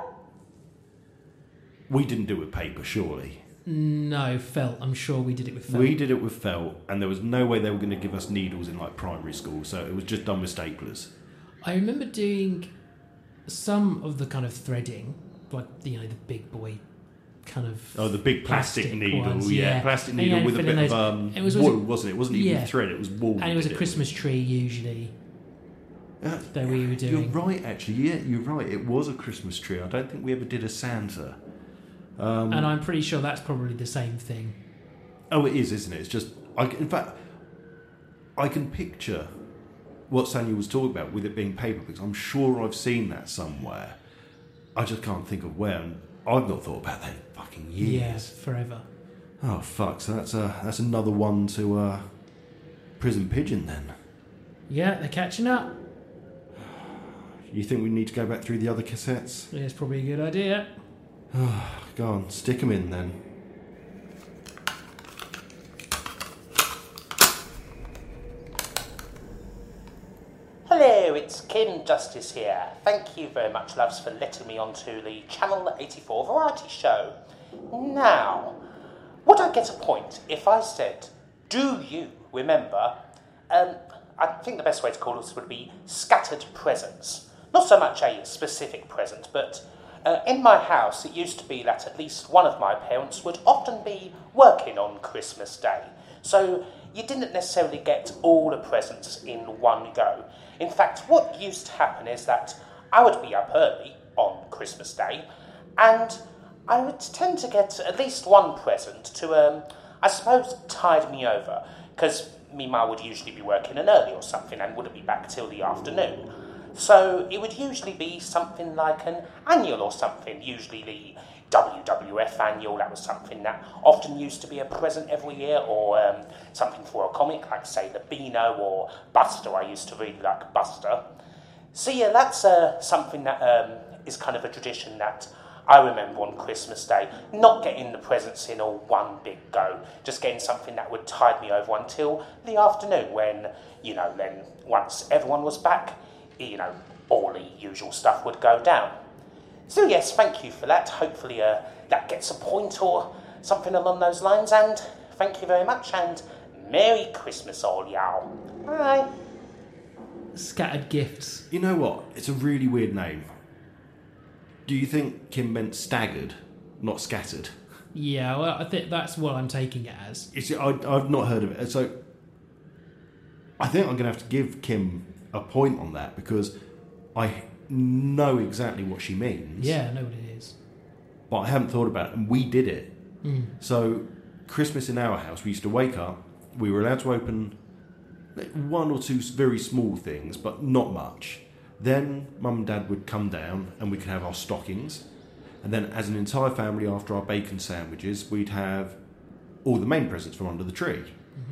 We didn't do it with paper, surely. No, felt. I'm sure we did it with felt. We did it with felt, and there was no way they were going to give us needles in like primary school, so it was just done with staplers. I remember doing some of the kind of threading, like, you know, the big boy kind of oh the big plastic, plastic needle ones, yeah. yeah plastic and needle yeah, with a bit those, of um it was, wool, was it, wasn't it it wasn't even yeah. thread, it was wool, and it was a it Christmas was. tree usually uh, that we were doing. You're right, actually. Yeah, you're right, it was a Christmas tree. I don't think we ever did a Santa, um, and I'm pretty sure that's probably the same thing. Oh, it is, isn't it? It's just I, in fact I can picture what Sanya was talking about with it being paper, because I'm sure I've seen that somewhere. I just can't think of where, and I've not thought about that in fucking years. Yeah, forever. Oh fuck! So that's uh, that's another one to uh, Prison Pigeon then. Yeah, they're catching up. You think we need to go back through the other cassettes? Yeah, it's probably a good idea. Go on, stick them in then. Hello, it's Kim Justice here. Thank you very much, loves, for letting me onto the Channel eighty-four variety show. Now, would I get a point if I said, do you remember, um, I think the best way to call this would be scattered presents. Not so much a specific present, but uh, in my house it used to be that at least one of my parents would often be working on Christmas Day. So you didn't necessarily get all the presents in one go. In fact, what used to happen is that I would be up early on Christmas Day, and I would tend to get at least one present to, um, I suppose, tide me over, because me ma would usually be working in early or something and wouldn't be back till the afternoon. So it would usually be something like an annual or something, usually the W W F annual. That was something that often used to be a present every year, or um, something for a comic, like, say, the Beano or Buster. I used to really like Buster. So yeah, that's uh, something that um, is kind of a tradition that I remember on Christmas Day, not getting the presents in all one big go, just getting something that would tide me over until the afternoon when, you know, then once everyone was back, you know, all the usual stuff would go down. So yes, thank you for that. Hopefully uh, that gets a point or something along those lines, and thank you very much, and Merry Christmas all y'all. Bye. Scattered gifts. You know what? It's a really weird name. Do you think Kim meant staggered, not scattered? Yeah, well, I think that's what I'm taking it as. You see, I, I've not heard of it. So I think I'm going to have to give Kim a point on that, because I know exactly what she means. Yeah, I know what it is. But I haven't thought about it, and we did it. Mm. So Christmas in our house, we used to wake up, we were allowed to open one or two very small things, but not much. Then Mum and Dad would come down and we could have our stockings. And then as an entire family, after our bacon sandwiches, we'd have all the main presents from under the tree. Mm-hmm.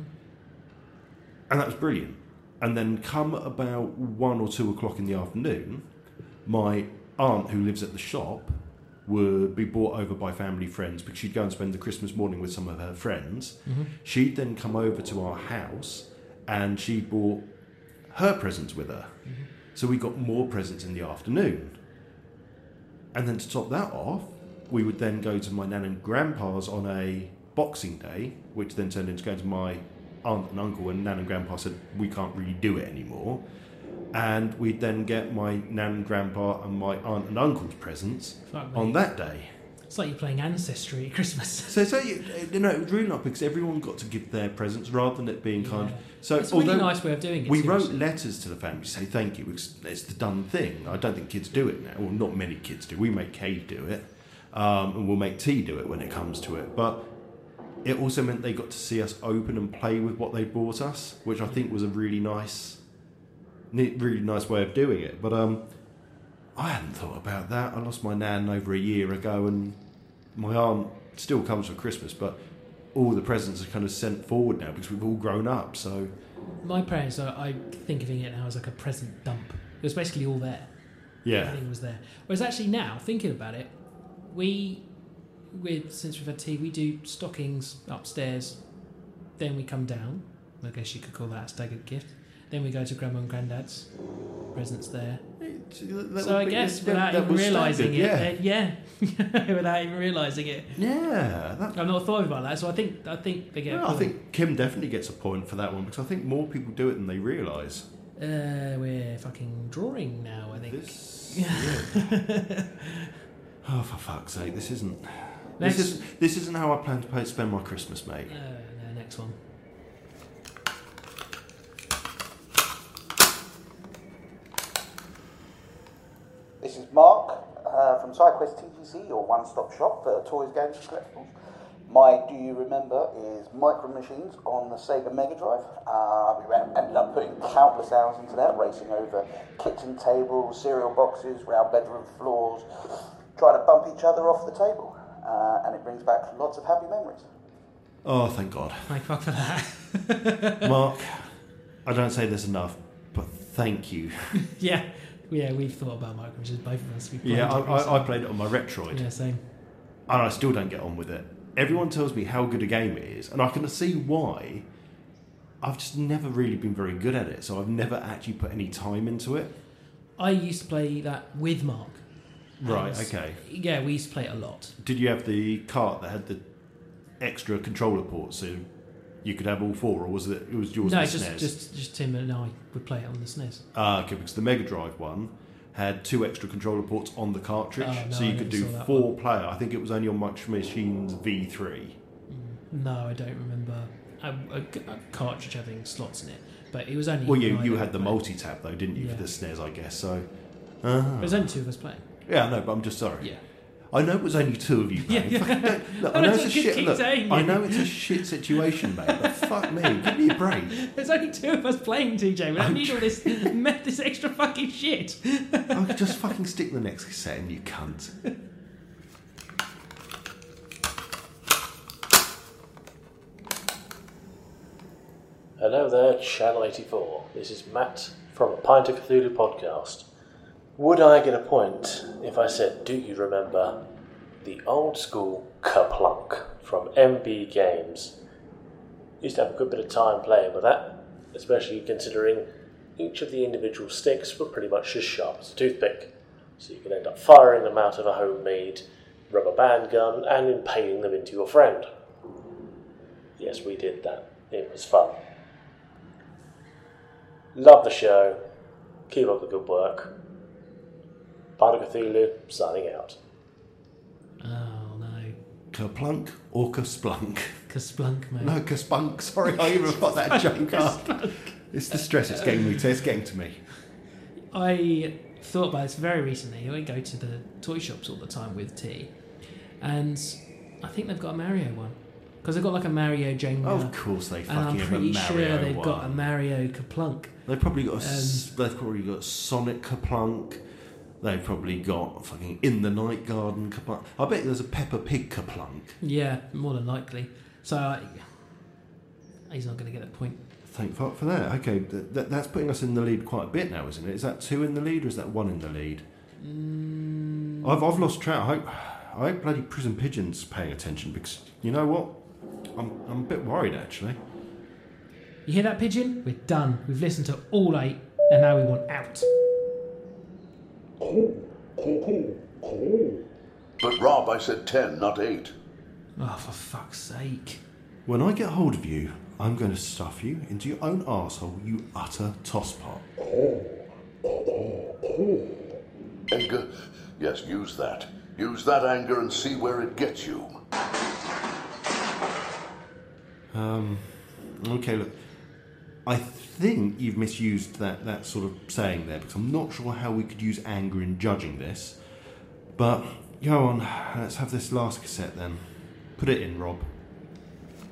And that was brilliant. And then come about one or two o'clock in the afternoon, my aunt, who lives at the shop, would be brought over by family friends, because she'd go and spend the Christmas morning with some of her friends. Mm-hmm. She'd then come over to our house and she brought her presents with her. Mm-hmm. So we got more presents in the afternoon. And then to top that off, we would then go to my nan and grandpa's on a Boxing Day, which then turned into going to my aunt and uncle, and nan and grandpa said we can't really do it anymore. And we'd then get my nan and grandpa and my aunt and uncle's presents on that day. It's like you're playing Ancestry at Christmas. So, so you, you know, it was really not, because everyone got to give their presents rather than it being yeah. kind of. So it's a really nice way of doing it. We seriously. wrote letters to the family to say thank you. It's, it's the done thing. I don't think kids do it now. Well, not many kids do. We make Kay do it, um, and we'll make T do it when it comes to it. But it also meant they got to see us open and play with what they bought us, which I think was a really nice, really nice way of doing it. But um, I hadn't thought about that. I lost my nan over a year ago, and my aunt still comes for Christmas, but all the presents are kind of sent forward now because we've all grown up. So my parents, are, I think of it now as like a present dump. It was basically all there. Yeah, everything was there. Whereas actually now, thinking about it, we, with since we've had tea, we do stockings upstairs. Then we come down. I guess you could call that a staggered gift. Then we go to Grandma and Granddad's. Presents there. That so I be, guess that, without that even realising it, standard, yeah, yeah. without even realising it, yeah. That, I've not thought about that. So I think I think they get. No, I think Kim definitely gets a point for that one because I think more people do it than they realise. Uh, we're fucking drawing now. I think. This, yeah. Oh, for fuck's sake! This isn't. Next. This is this isn't how I plan to pay, spend my Christmas, mate. Uh, no, next one. This is Mark uh, from SideQuest T G C, your one-stop shop for toys, games and collectibles. My Do You Remember is Micro Machines on the Sega Mega Drive. Uh, we ended up putting countless hours into that, racing over kitchen tables, cereal boxes, round bedroom floors, trying to bump each other off the table. Uh, and it brings back lots of happy memories. Oh, thank God. Thank fuck for that. Mark, I don't say this enough, but thank you. yeah. Yeah, we've thought about Micro Machines, both of us. Yeah, I, I, I played it on my Retroid. Yeah, same. And I still don't get on with it. Everyone tells me how good a game it is, and I can see why. I've just never really been very good at it, so I've never actually put any time into it. I used to play that with Mark. Right, And, okay. Yeah, we used to play it a lot. Did you have the cart that had the extra controller ports so you could have all four, or was it, it was yours no, and the just, S N E S? just just Tim and I would play it on the S N E S. Ah, okay, because the Mega Drive one had two extra controller ports on the cartridge, Oh, no, so you I could never do saw that four player. I think it was only on Micro Machines V three. No, I don't remember a, a, a cartridge having slots in it, but it was only. Well, you I you that had the played. multi-tab though, didn't you, Yeah. for the S N E S, I guess, so... Uh, There's only two of us playing. Yeah, I know, but I'm just sorry. Yeah. I know it was only two of you playing. Yeah, Fucking yeah. don't- Look, I I know know, it's a just shit. keep Look, saying I it. know it's a shit situation, mate. But fuck me, give me a break. There's only two of us playing, T J. We don't I'm need all this this extra fucking shit. I could just fucking stick the next cassette in, you cunt. Hello there, Channel eighty-four. This is Matt from a Pint of Cthulhu podcast. Would I get a point if I said, do you remember the old school Kerplunk from M B Games? Used to have a good bit of time playing with that, especially considering each of the individual sticks were pretty much as sharp as a toothpick, so you could end up firing them out of a homemade rubber band gun and impaling them into your friend. Yes, we did that. It was fun. Love the show. Keep up the good work. Pint of Cthulhu, signing out. Oh no. Kerplunk or Kersplunk? Kersplunk, mate. No, Kerspunk. Sorry, I even got that joke up. It's the stress. It's getting me. It's getting to me. I thought about this very recently. I go to the toy shops all the time with T, and I think they've got a Mario one. Because they've got like a Mario Jenga. Of course they and fucking I'm have a pretty Mario sure they've one. got a Mario Kerplunk. They've probably got a, s Um, they've probably got Sonic Kerplunk. They've probably got fucking In the Night Garden Kerplunk. I bet there's a Peppa Pig Kerplunk. Yeah, more than likely. So I, he's not going to get a point. Thank fuck for that. Okay, th- th- that's putting us in the lead quite a bit now, isn't it? Is that two in the lead or is that one in the lead? Mm. I've I've lost track. I hope, I hope bloody Prison Pigeon's paying attention because you know what? I'm I'm a bit worried actually. You hear that, Pigeon? We're done. We've listened to all eight, and now we want out. But Rob, I said ten, not eight. Oh, for fuck's sake. When I get hold of you, I'm going to stuff you into your own arsehole, you utter tosspot. Anger? Yes, use that. Use that anger and see where it gets you. Um, okay, look. I think you've misused that, that sort of saying there because I'm not sure how we could use anger in judging this. But go on, let's have this last cassette then. Put it in, Rob.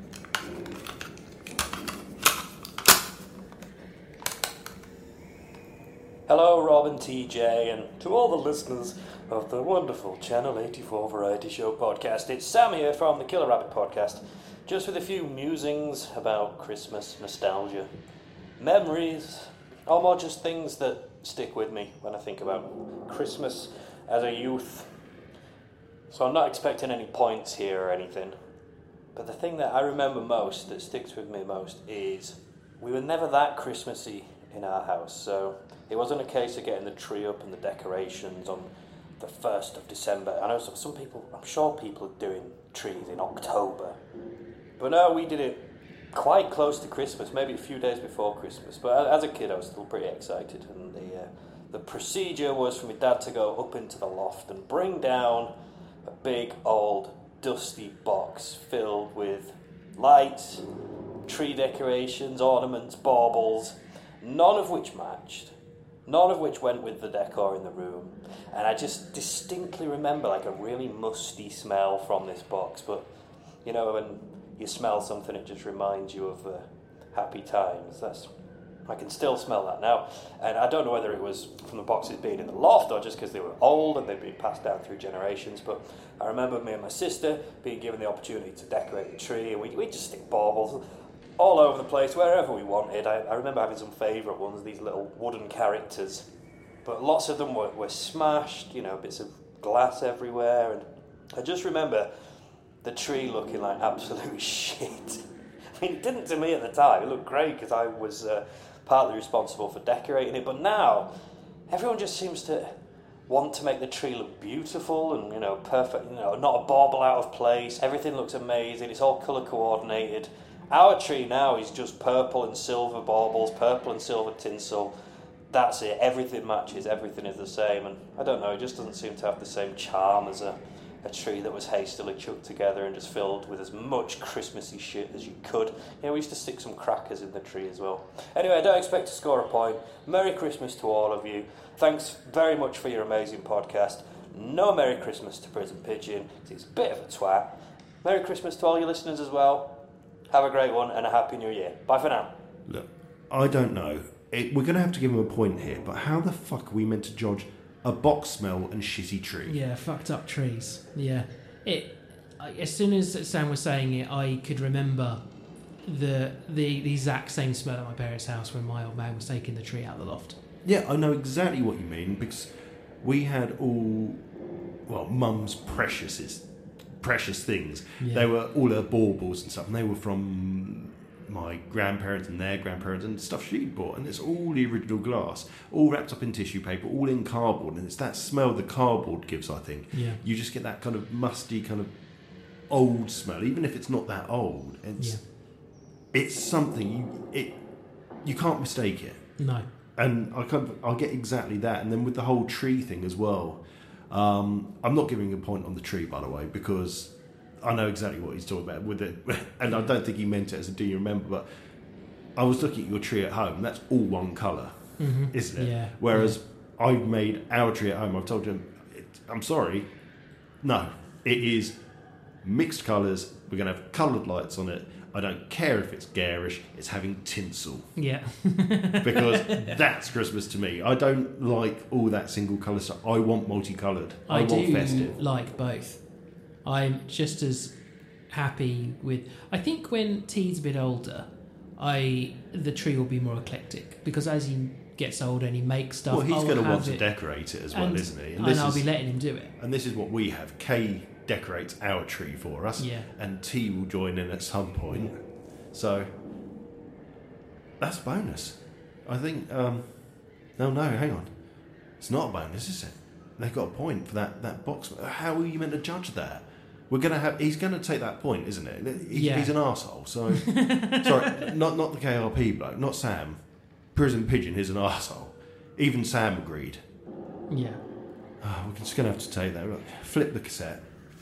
Hello, Rob and T J, and to all the listeners of the wonderful Channel eighty-four Variety Show podcast. It's Sam here from the Killer Rabbit podcast, just with a few musings about Christmas nostalgia, memories, or more just things that stick with me when I think about Christmas as a youth. So I'm not expecting any points here or anything, but the thing that I remember most, that sticks with me most, is we were never that Christmassy in our house, so it wasn't a case of getting the tree up and the decorations on the first of December. I know some, some people, I'm sure people are doing trees in October, but no, we did it quite close to Christmas, maybe a few days before Christmas. But as a kid, I was still pretty excited, and the uh, the procedure was for my dad to go up into the loft and bring down a big old dusty box filled with lights, tree decorations, ornaments, baubles, none of which matched, none of which went with the decor in the room. And I just distinctly remember like a really musty smell from this box. But you know, when you smell something, it just reminds you of uh, happy times. That's I can still smell that now. And I don't know whether it was from the boxes being in the loft or just because they were old and they'd been passed down through generations. But I remember me and my sister being given the opportunity to decorate the tree, and we we just stick baubles all over the place, wherever we wanted. I, I remember having some favourite ones, these little wooden characters. But lots of them were, were smashed, you know, bits of glass everywhere. And I just remember the tree looking like absolute shit. I mean, it didn't to me at the time. It looked great because I was uh, partly responsible for decorating it. But now, everyone just seems to want to make the tree look beautiful and, you know, perfect, you know, not a bauble out of place. Everything looks amazing. It's all colour coordinated. Our tree now is just purple and silver baubles, purple and silver tinsel. That's it. Everything matches. Everything is the same. And I don't know, it just doesn't seem to have the same charm as a, a tree that was hastily chucked together and just filled with as much Christmassy shit as you could. You know, we used to stick some crackers in the tree as well. Anyway, I don't expect to score a point. Merry Christmas to all of you. Thanks very much for your amazing podcast. No Merry Christmas to Prison Pigeon, because he's a bit of a twat. Merry Christmas to all your listeners as well. Have a great one and a Happy New Year. Bye for now. Look, I don't know. It, we're going to have to give him a point here, but how the fuck are we meant to judge a box smell and shitty tree? Yeah, fucked up trees. Yeah. It. As soon as Sam was saying it, I could remember the, the, the exact same smell at my parents' house when my old man was taking the tree out of the loft. Yeah, I know exactly what you mean, because we had all, well, Mum's precious, precious things. Yeah. They were all her baubles and stuff, and they were from my grandparents and their grandparents and stuff she'd bought, and it's all the original glass, all wrapped up in tissue paper, all in cardboard, and it's that smell the cardboard gives, I think. Yeah. You just get that kind of musty, kind of old smell, even if it's not that old. It's yeah. it's something, you it you can't mistake it. No. And I kind of, I get exactly that, and then with the whole tree thing as well. Um, I'm not giving a point on the tree, by the way, because I know exactly what he's talking about with it, and I don't think he meant it as a do you remember, but I was looking at your tree at home, that's all one colour, mm-hmm. isn't it? Yeah. Whereas yeah. I've made our tree at home, I've told him, I'm sorry, no, it is mixed colours, we're going to have coloured lights on it. I don't care if it's garish, it's having tinsel. Yeah. Because that's Christmas to me. I don't like all that single colour stuff. I want multicoloured. I, I want do festive. like both. I'm just as happy with... I think when T's a bit older, I the tree will be more eclectic. Because as he gets older and he makes stuff... Well, he's going to want it, to decorate it as well, and, isn't he? And, and I'll is, be letting him do it. And this is what we have. Kay decorates our tree for us, yeah. and T will join in at some point. So that's a bonus. I think. Um, no, no, hang on. It's not a bonus, is it? They've got a point for that, that box. How are you meant to judge that? We're gonna have. He's going to take that point, isn't it? He, yeah. He's an arsehole. So sorry, not not the K R P bloke, not Sam. Prison Pigeon is an arsehole. Even Sam agreed. Yeah. Oh, we're just going to have to take that. Look, flip the cassette.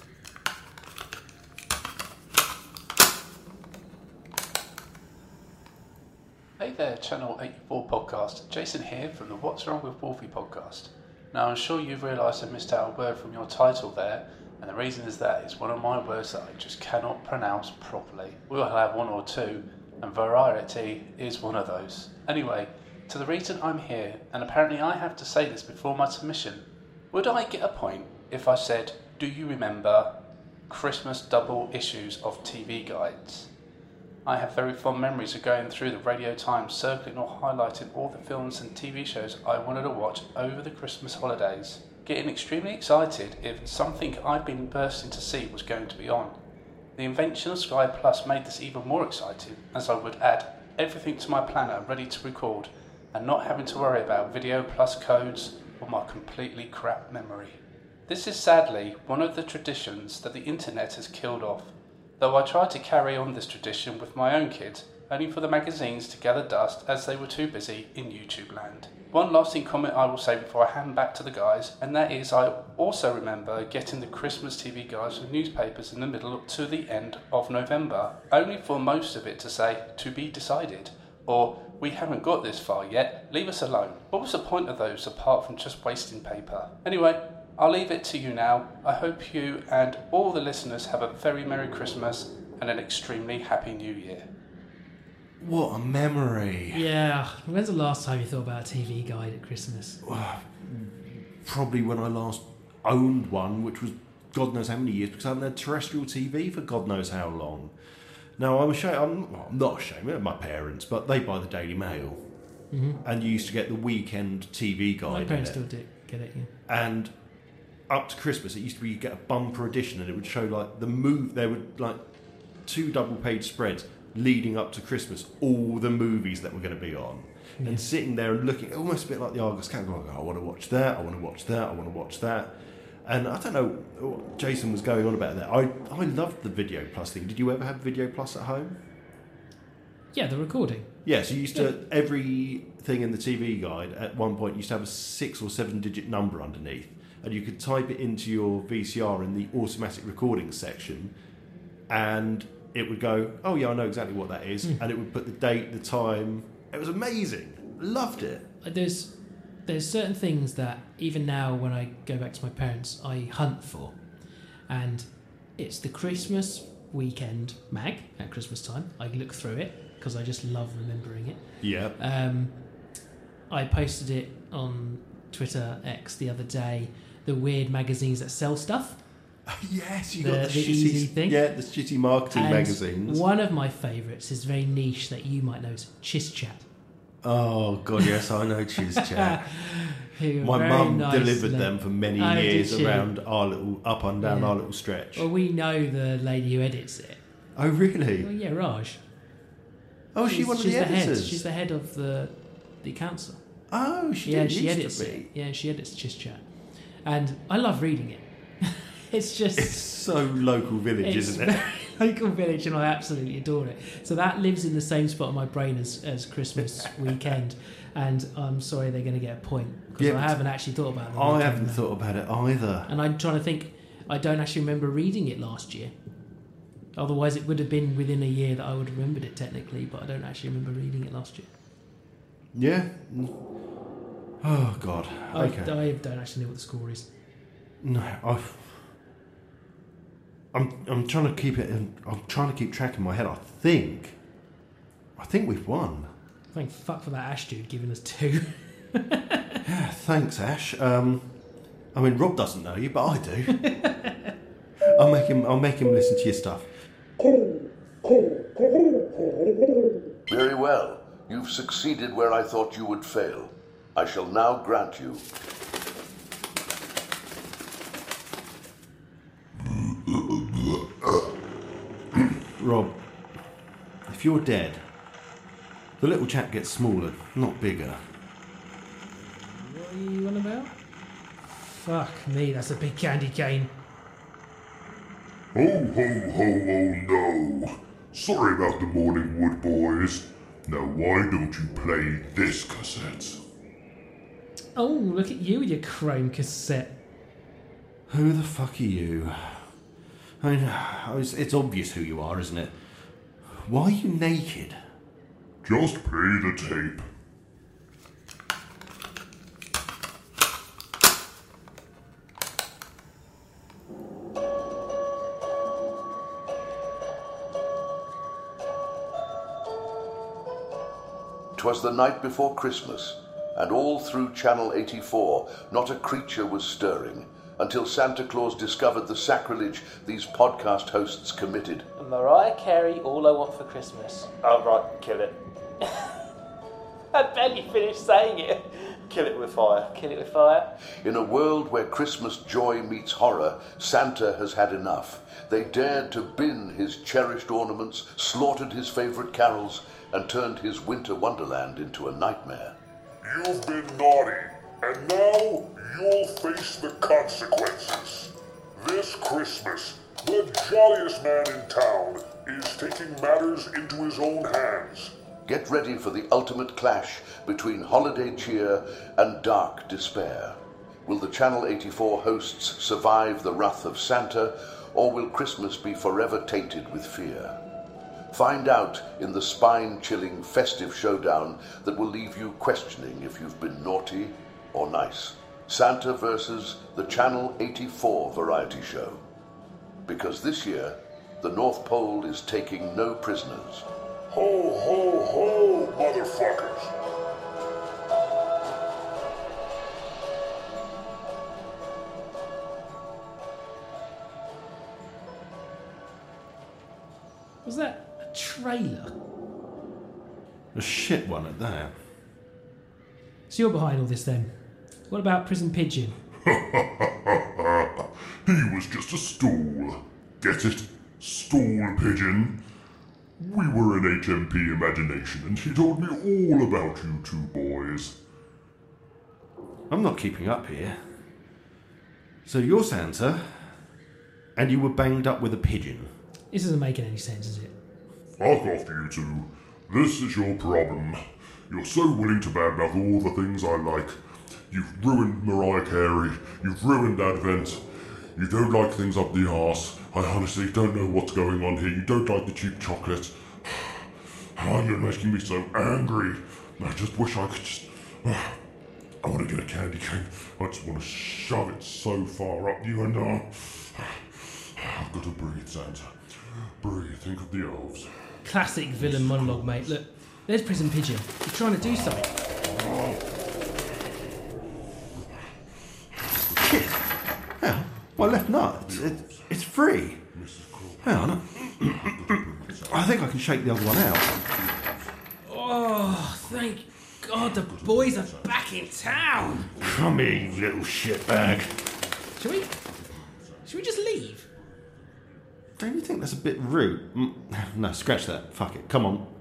Hey there, Channel eighty-four podcast. Jason here from the What's Wrong with Wolfie podcast. Now, I'm sure you've realised I missed out a word from your title there, and the reason is that it's one of my words that I just cannot pronounce properly. We will have one or two, and variety is one of those. Anyway, to the reason I'm here, and apparently I have to say this before my submission. Would I get a point if I said, do you remember Christmas double issues of T V guides? I have very fond memories of going through the Radio Times, circling or highlighting all the films and T V shows I wanted to watch over the Christmas holidays, getting extremely excited if something I'd been bursting to see was going to be on. The invention of Sky Plus made this even more exciting, as I would add everything to my planner ready to record and not having to worry about Video Plus codes or my completely crap memory. This is sadly one of the traditions that the internet has killed off, though I tried to carry on this tradition with my own kids, only for the magazines to gather dust as they were too busy in YouTube land. One lasting comment I will say before I hand back to the guys, and that is I also remember getting the Christmas T V guides from newspapers in the middle to the end of November, only for most of it to say, to be decided, or we haven't got this far yet, leave us alone. What was the point of those apart from just wasting paper? Anyway, I'll leave it to you now. I hope you and all the listeners have a very Merry Christmas and an extremely Happy New Year. What a memory. Yeah. When's the last time you thought about a T V guide at Christmas? Probably when I last owned one, which was God knows how many years, because I haven't had terrestrial T V for God knows how long. Now, I'm ashamed, I'm, well, I'm not ashamed of my parents, but they buy the Daily Mail. Mm-hmm. And you used to get the weekend T V guide. My parents in still it. do get it, yeah. And up to Christmas, it used to be you get a bumper edition, and it would show like the move. There would like two double page spreads leading up to Christmas, all the movies that were going to be on, Yeah. and sitting there and looking, almost a bit like the Argos catalogue. I want to watch that. I want to watch that. I want to watch that. And I don't know what Jason was going on about that. I I loved the Video Plus thing. Did you ever have Video Plus at home? Yeah, the recording. Yeah, so you used to, everything in the T V guide at one point used to have a six or seven digit number underneath, and you could type it into your V C R in the automatic recording section, and it would go, oh yeah, I know exactly what that is, Mm. and it would put the date, the time. It was amazing. Loved it. There's there's certain things that even now when I go back to my parents, I hunt for, and it's the Christmas weekend mag at Christmas time. I look through it because I just love remembering it. Yeah. Um, I posted it on Twitter X the other day. The weird magazines that sell stuff. Yes, you the, got the, the shitty, easy thing. Yeah, the shitty marketing And magazines. One of my favourites is very niche that you might know. Is Chiss Chat. Oh god, yes, I know Chiss Chat. Who My very mum nice delivered lo- them for many Oh, did years she? around our little up and down Yeah. our little stretch. Well, we know the lady who edits it. Oh really? Well, yeah, Raj. Oh, is she She's- one of she's the head. editors? She's the head of the the council. Oh, she yeah, did she used edits to be. it. Yeah, she edits Chiss Chat, and I love reading it. It's just It's so local village, it's isn't it? very local village, and I absolutely adore it. So that lives in the same spot in my brain as, as Christmas weekend, and I'm sorry they're going to get a point because Yeah, I haven't actually thought about it. I haven't thought about it either. And I'm trying to think. I don't actually remember reading it last year. Otherwise, it would have been within a year that I would have remembered it technically, but I don't actually remember reading it last year. Yeah. Oh God. I, Okay. I don't actually know what the score is. No, I've. I'm I'm trying to keep it. In, I'm trying to keep track in my head. I think. I think we've won. Thank fuck for that Ash dude giving us two. Yeah, thanks, Ash. Um, I mean, Rob doesn't know you, but I do. I'll make him. I'll make him listen to your stuff. Very well. You've succeeded where I thought you would fail. I shall now grant you. Rob, if you're dead, the little chap gets smaller, not bigger. What are you on about? Fuck me, that's a big candy cane. Ho, ho, ho, oh no. Sorry about the morning wood, boys. Now why don't you play this cassette? Oh, look at you with your chrome cassette. Who the fuck are you? I mean, it's, it's obvious who you are, isn't it? Why are you naked? Just play the tape. 'Twas the night before Christmas, and all through Channel eighty-four not a creature was stirring until Santa Claus discovered the sacrilege these podcast hosts committed. Mariah Carey, All I Want for Christmas. Oh, right, kill it. I barely finished saying it. Kill it with fire. Kill it with fire. In a world where Christmas joy meets horror, Santa has had enough. They dared to bin his cherished ornaments, slaughtered his favourite carols, and turned his winter wonderland into a nightmare. You've been naughty, and now you'll face the consequences. This Christmas, the jolliest man in town is taking matters into his own hands. Get ready for the ultimate clash between holiday cheer and dark despair. Will the Channel eighty-four hosts survive the wrath of Santa, or will Christmas be forever tainted with fear? Find out in the spine-chilling festive showdown that will leave you questioning if you've been naughty or nice. Santa versus the Channel eighty-four variety show. Because this year, the North Pole is taking no prisoners. Ho, ho, ho, motherfuckers. Was that a trailer? A shit one at that. So you're behind all this then? What about Prison Pigeon? He was just a stall. Get it? Stall pigeon. We were an H M P imagination, and he told me all about you two boys. I'm not keeping up here. So you're Santa, and you were banged up with a pigeon. This isn't making any sense, is it? Fuck off, you two. This is your problem. You're so willing to badmouth all the things I like. You've ruined Mariah Carey. You've ruined Advent. You don't like things up the arse. I honestly don't know what's going on here. You don't like the cheap chocolate. Oh, you're making me so angry. I just wish I could just... I want to get a candy cane. I just want to shove it so far up you and uh, I've got to breathe, Santa. Breathe. Think of the elves. Classic villain monologue, mate. Look, there's Prison Pigeon. He's trying to do something. Hell, my left nut. It, it's free. Hang on. I think I can shake the other one out. Oh, thank God the boys are back in town. Come here, you little shitbag. Shall we... Shall we just leave? Don't you think that's a bit rude? Mm, no, scratch that. Fuck it. Come on.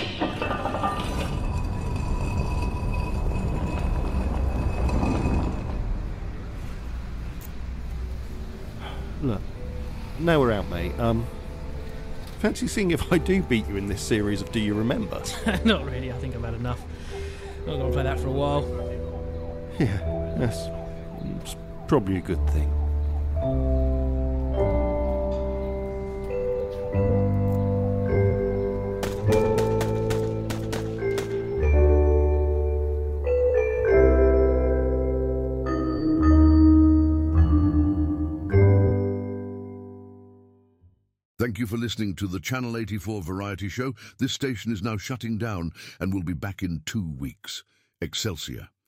Look, now we're out, mate. Um, fancy seeing if I do beat you in this series of Do You Remember? Not really. I think I've had enough. Not going to play that for a while. Yeah, that's, that's probably a good thing. Thank you for listening to the Channel eighty-four Variety Show. This station is now shutting down and will be back in two weeks. Excelsior.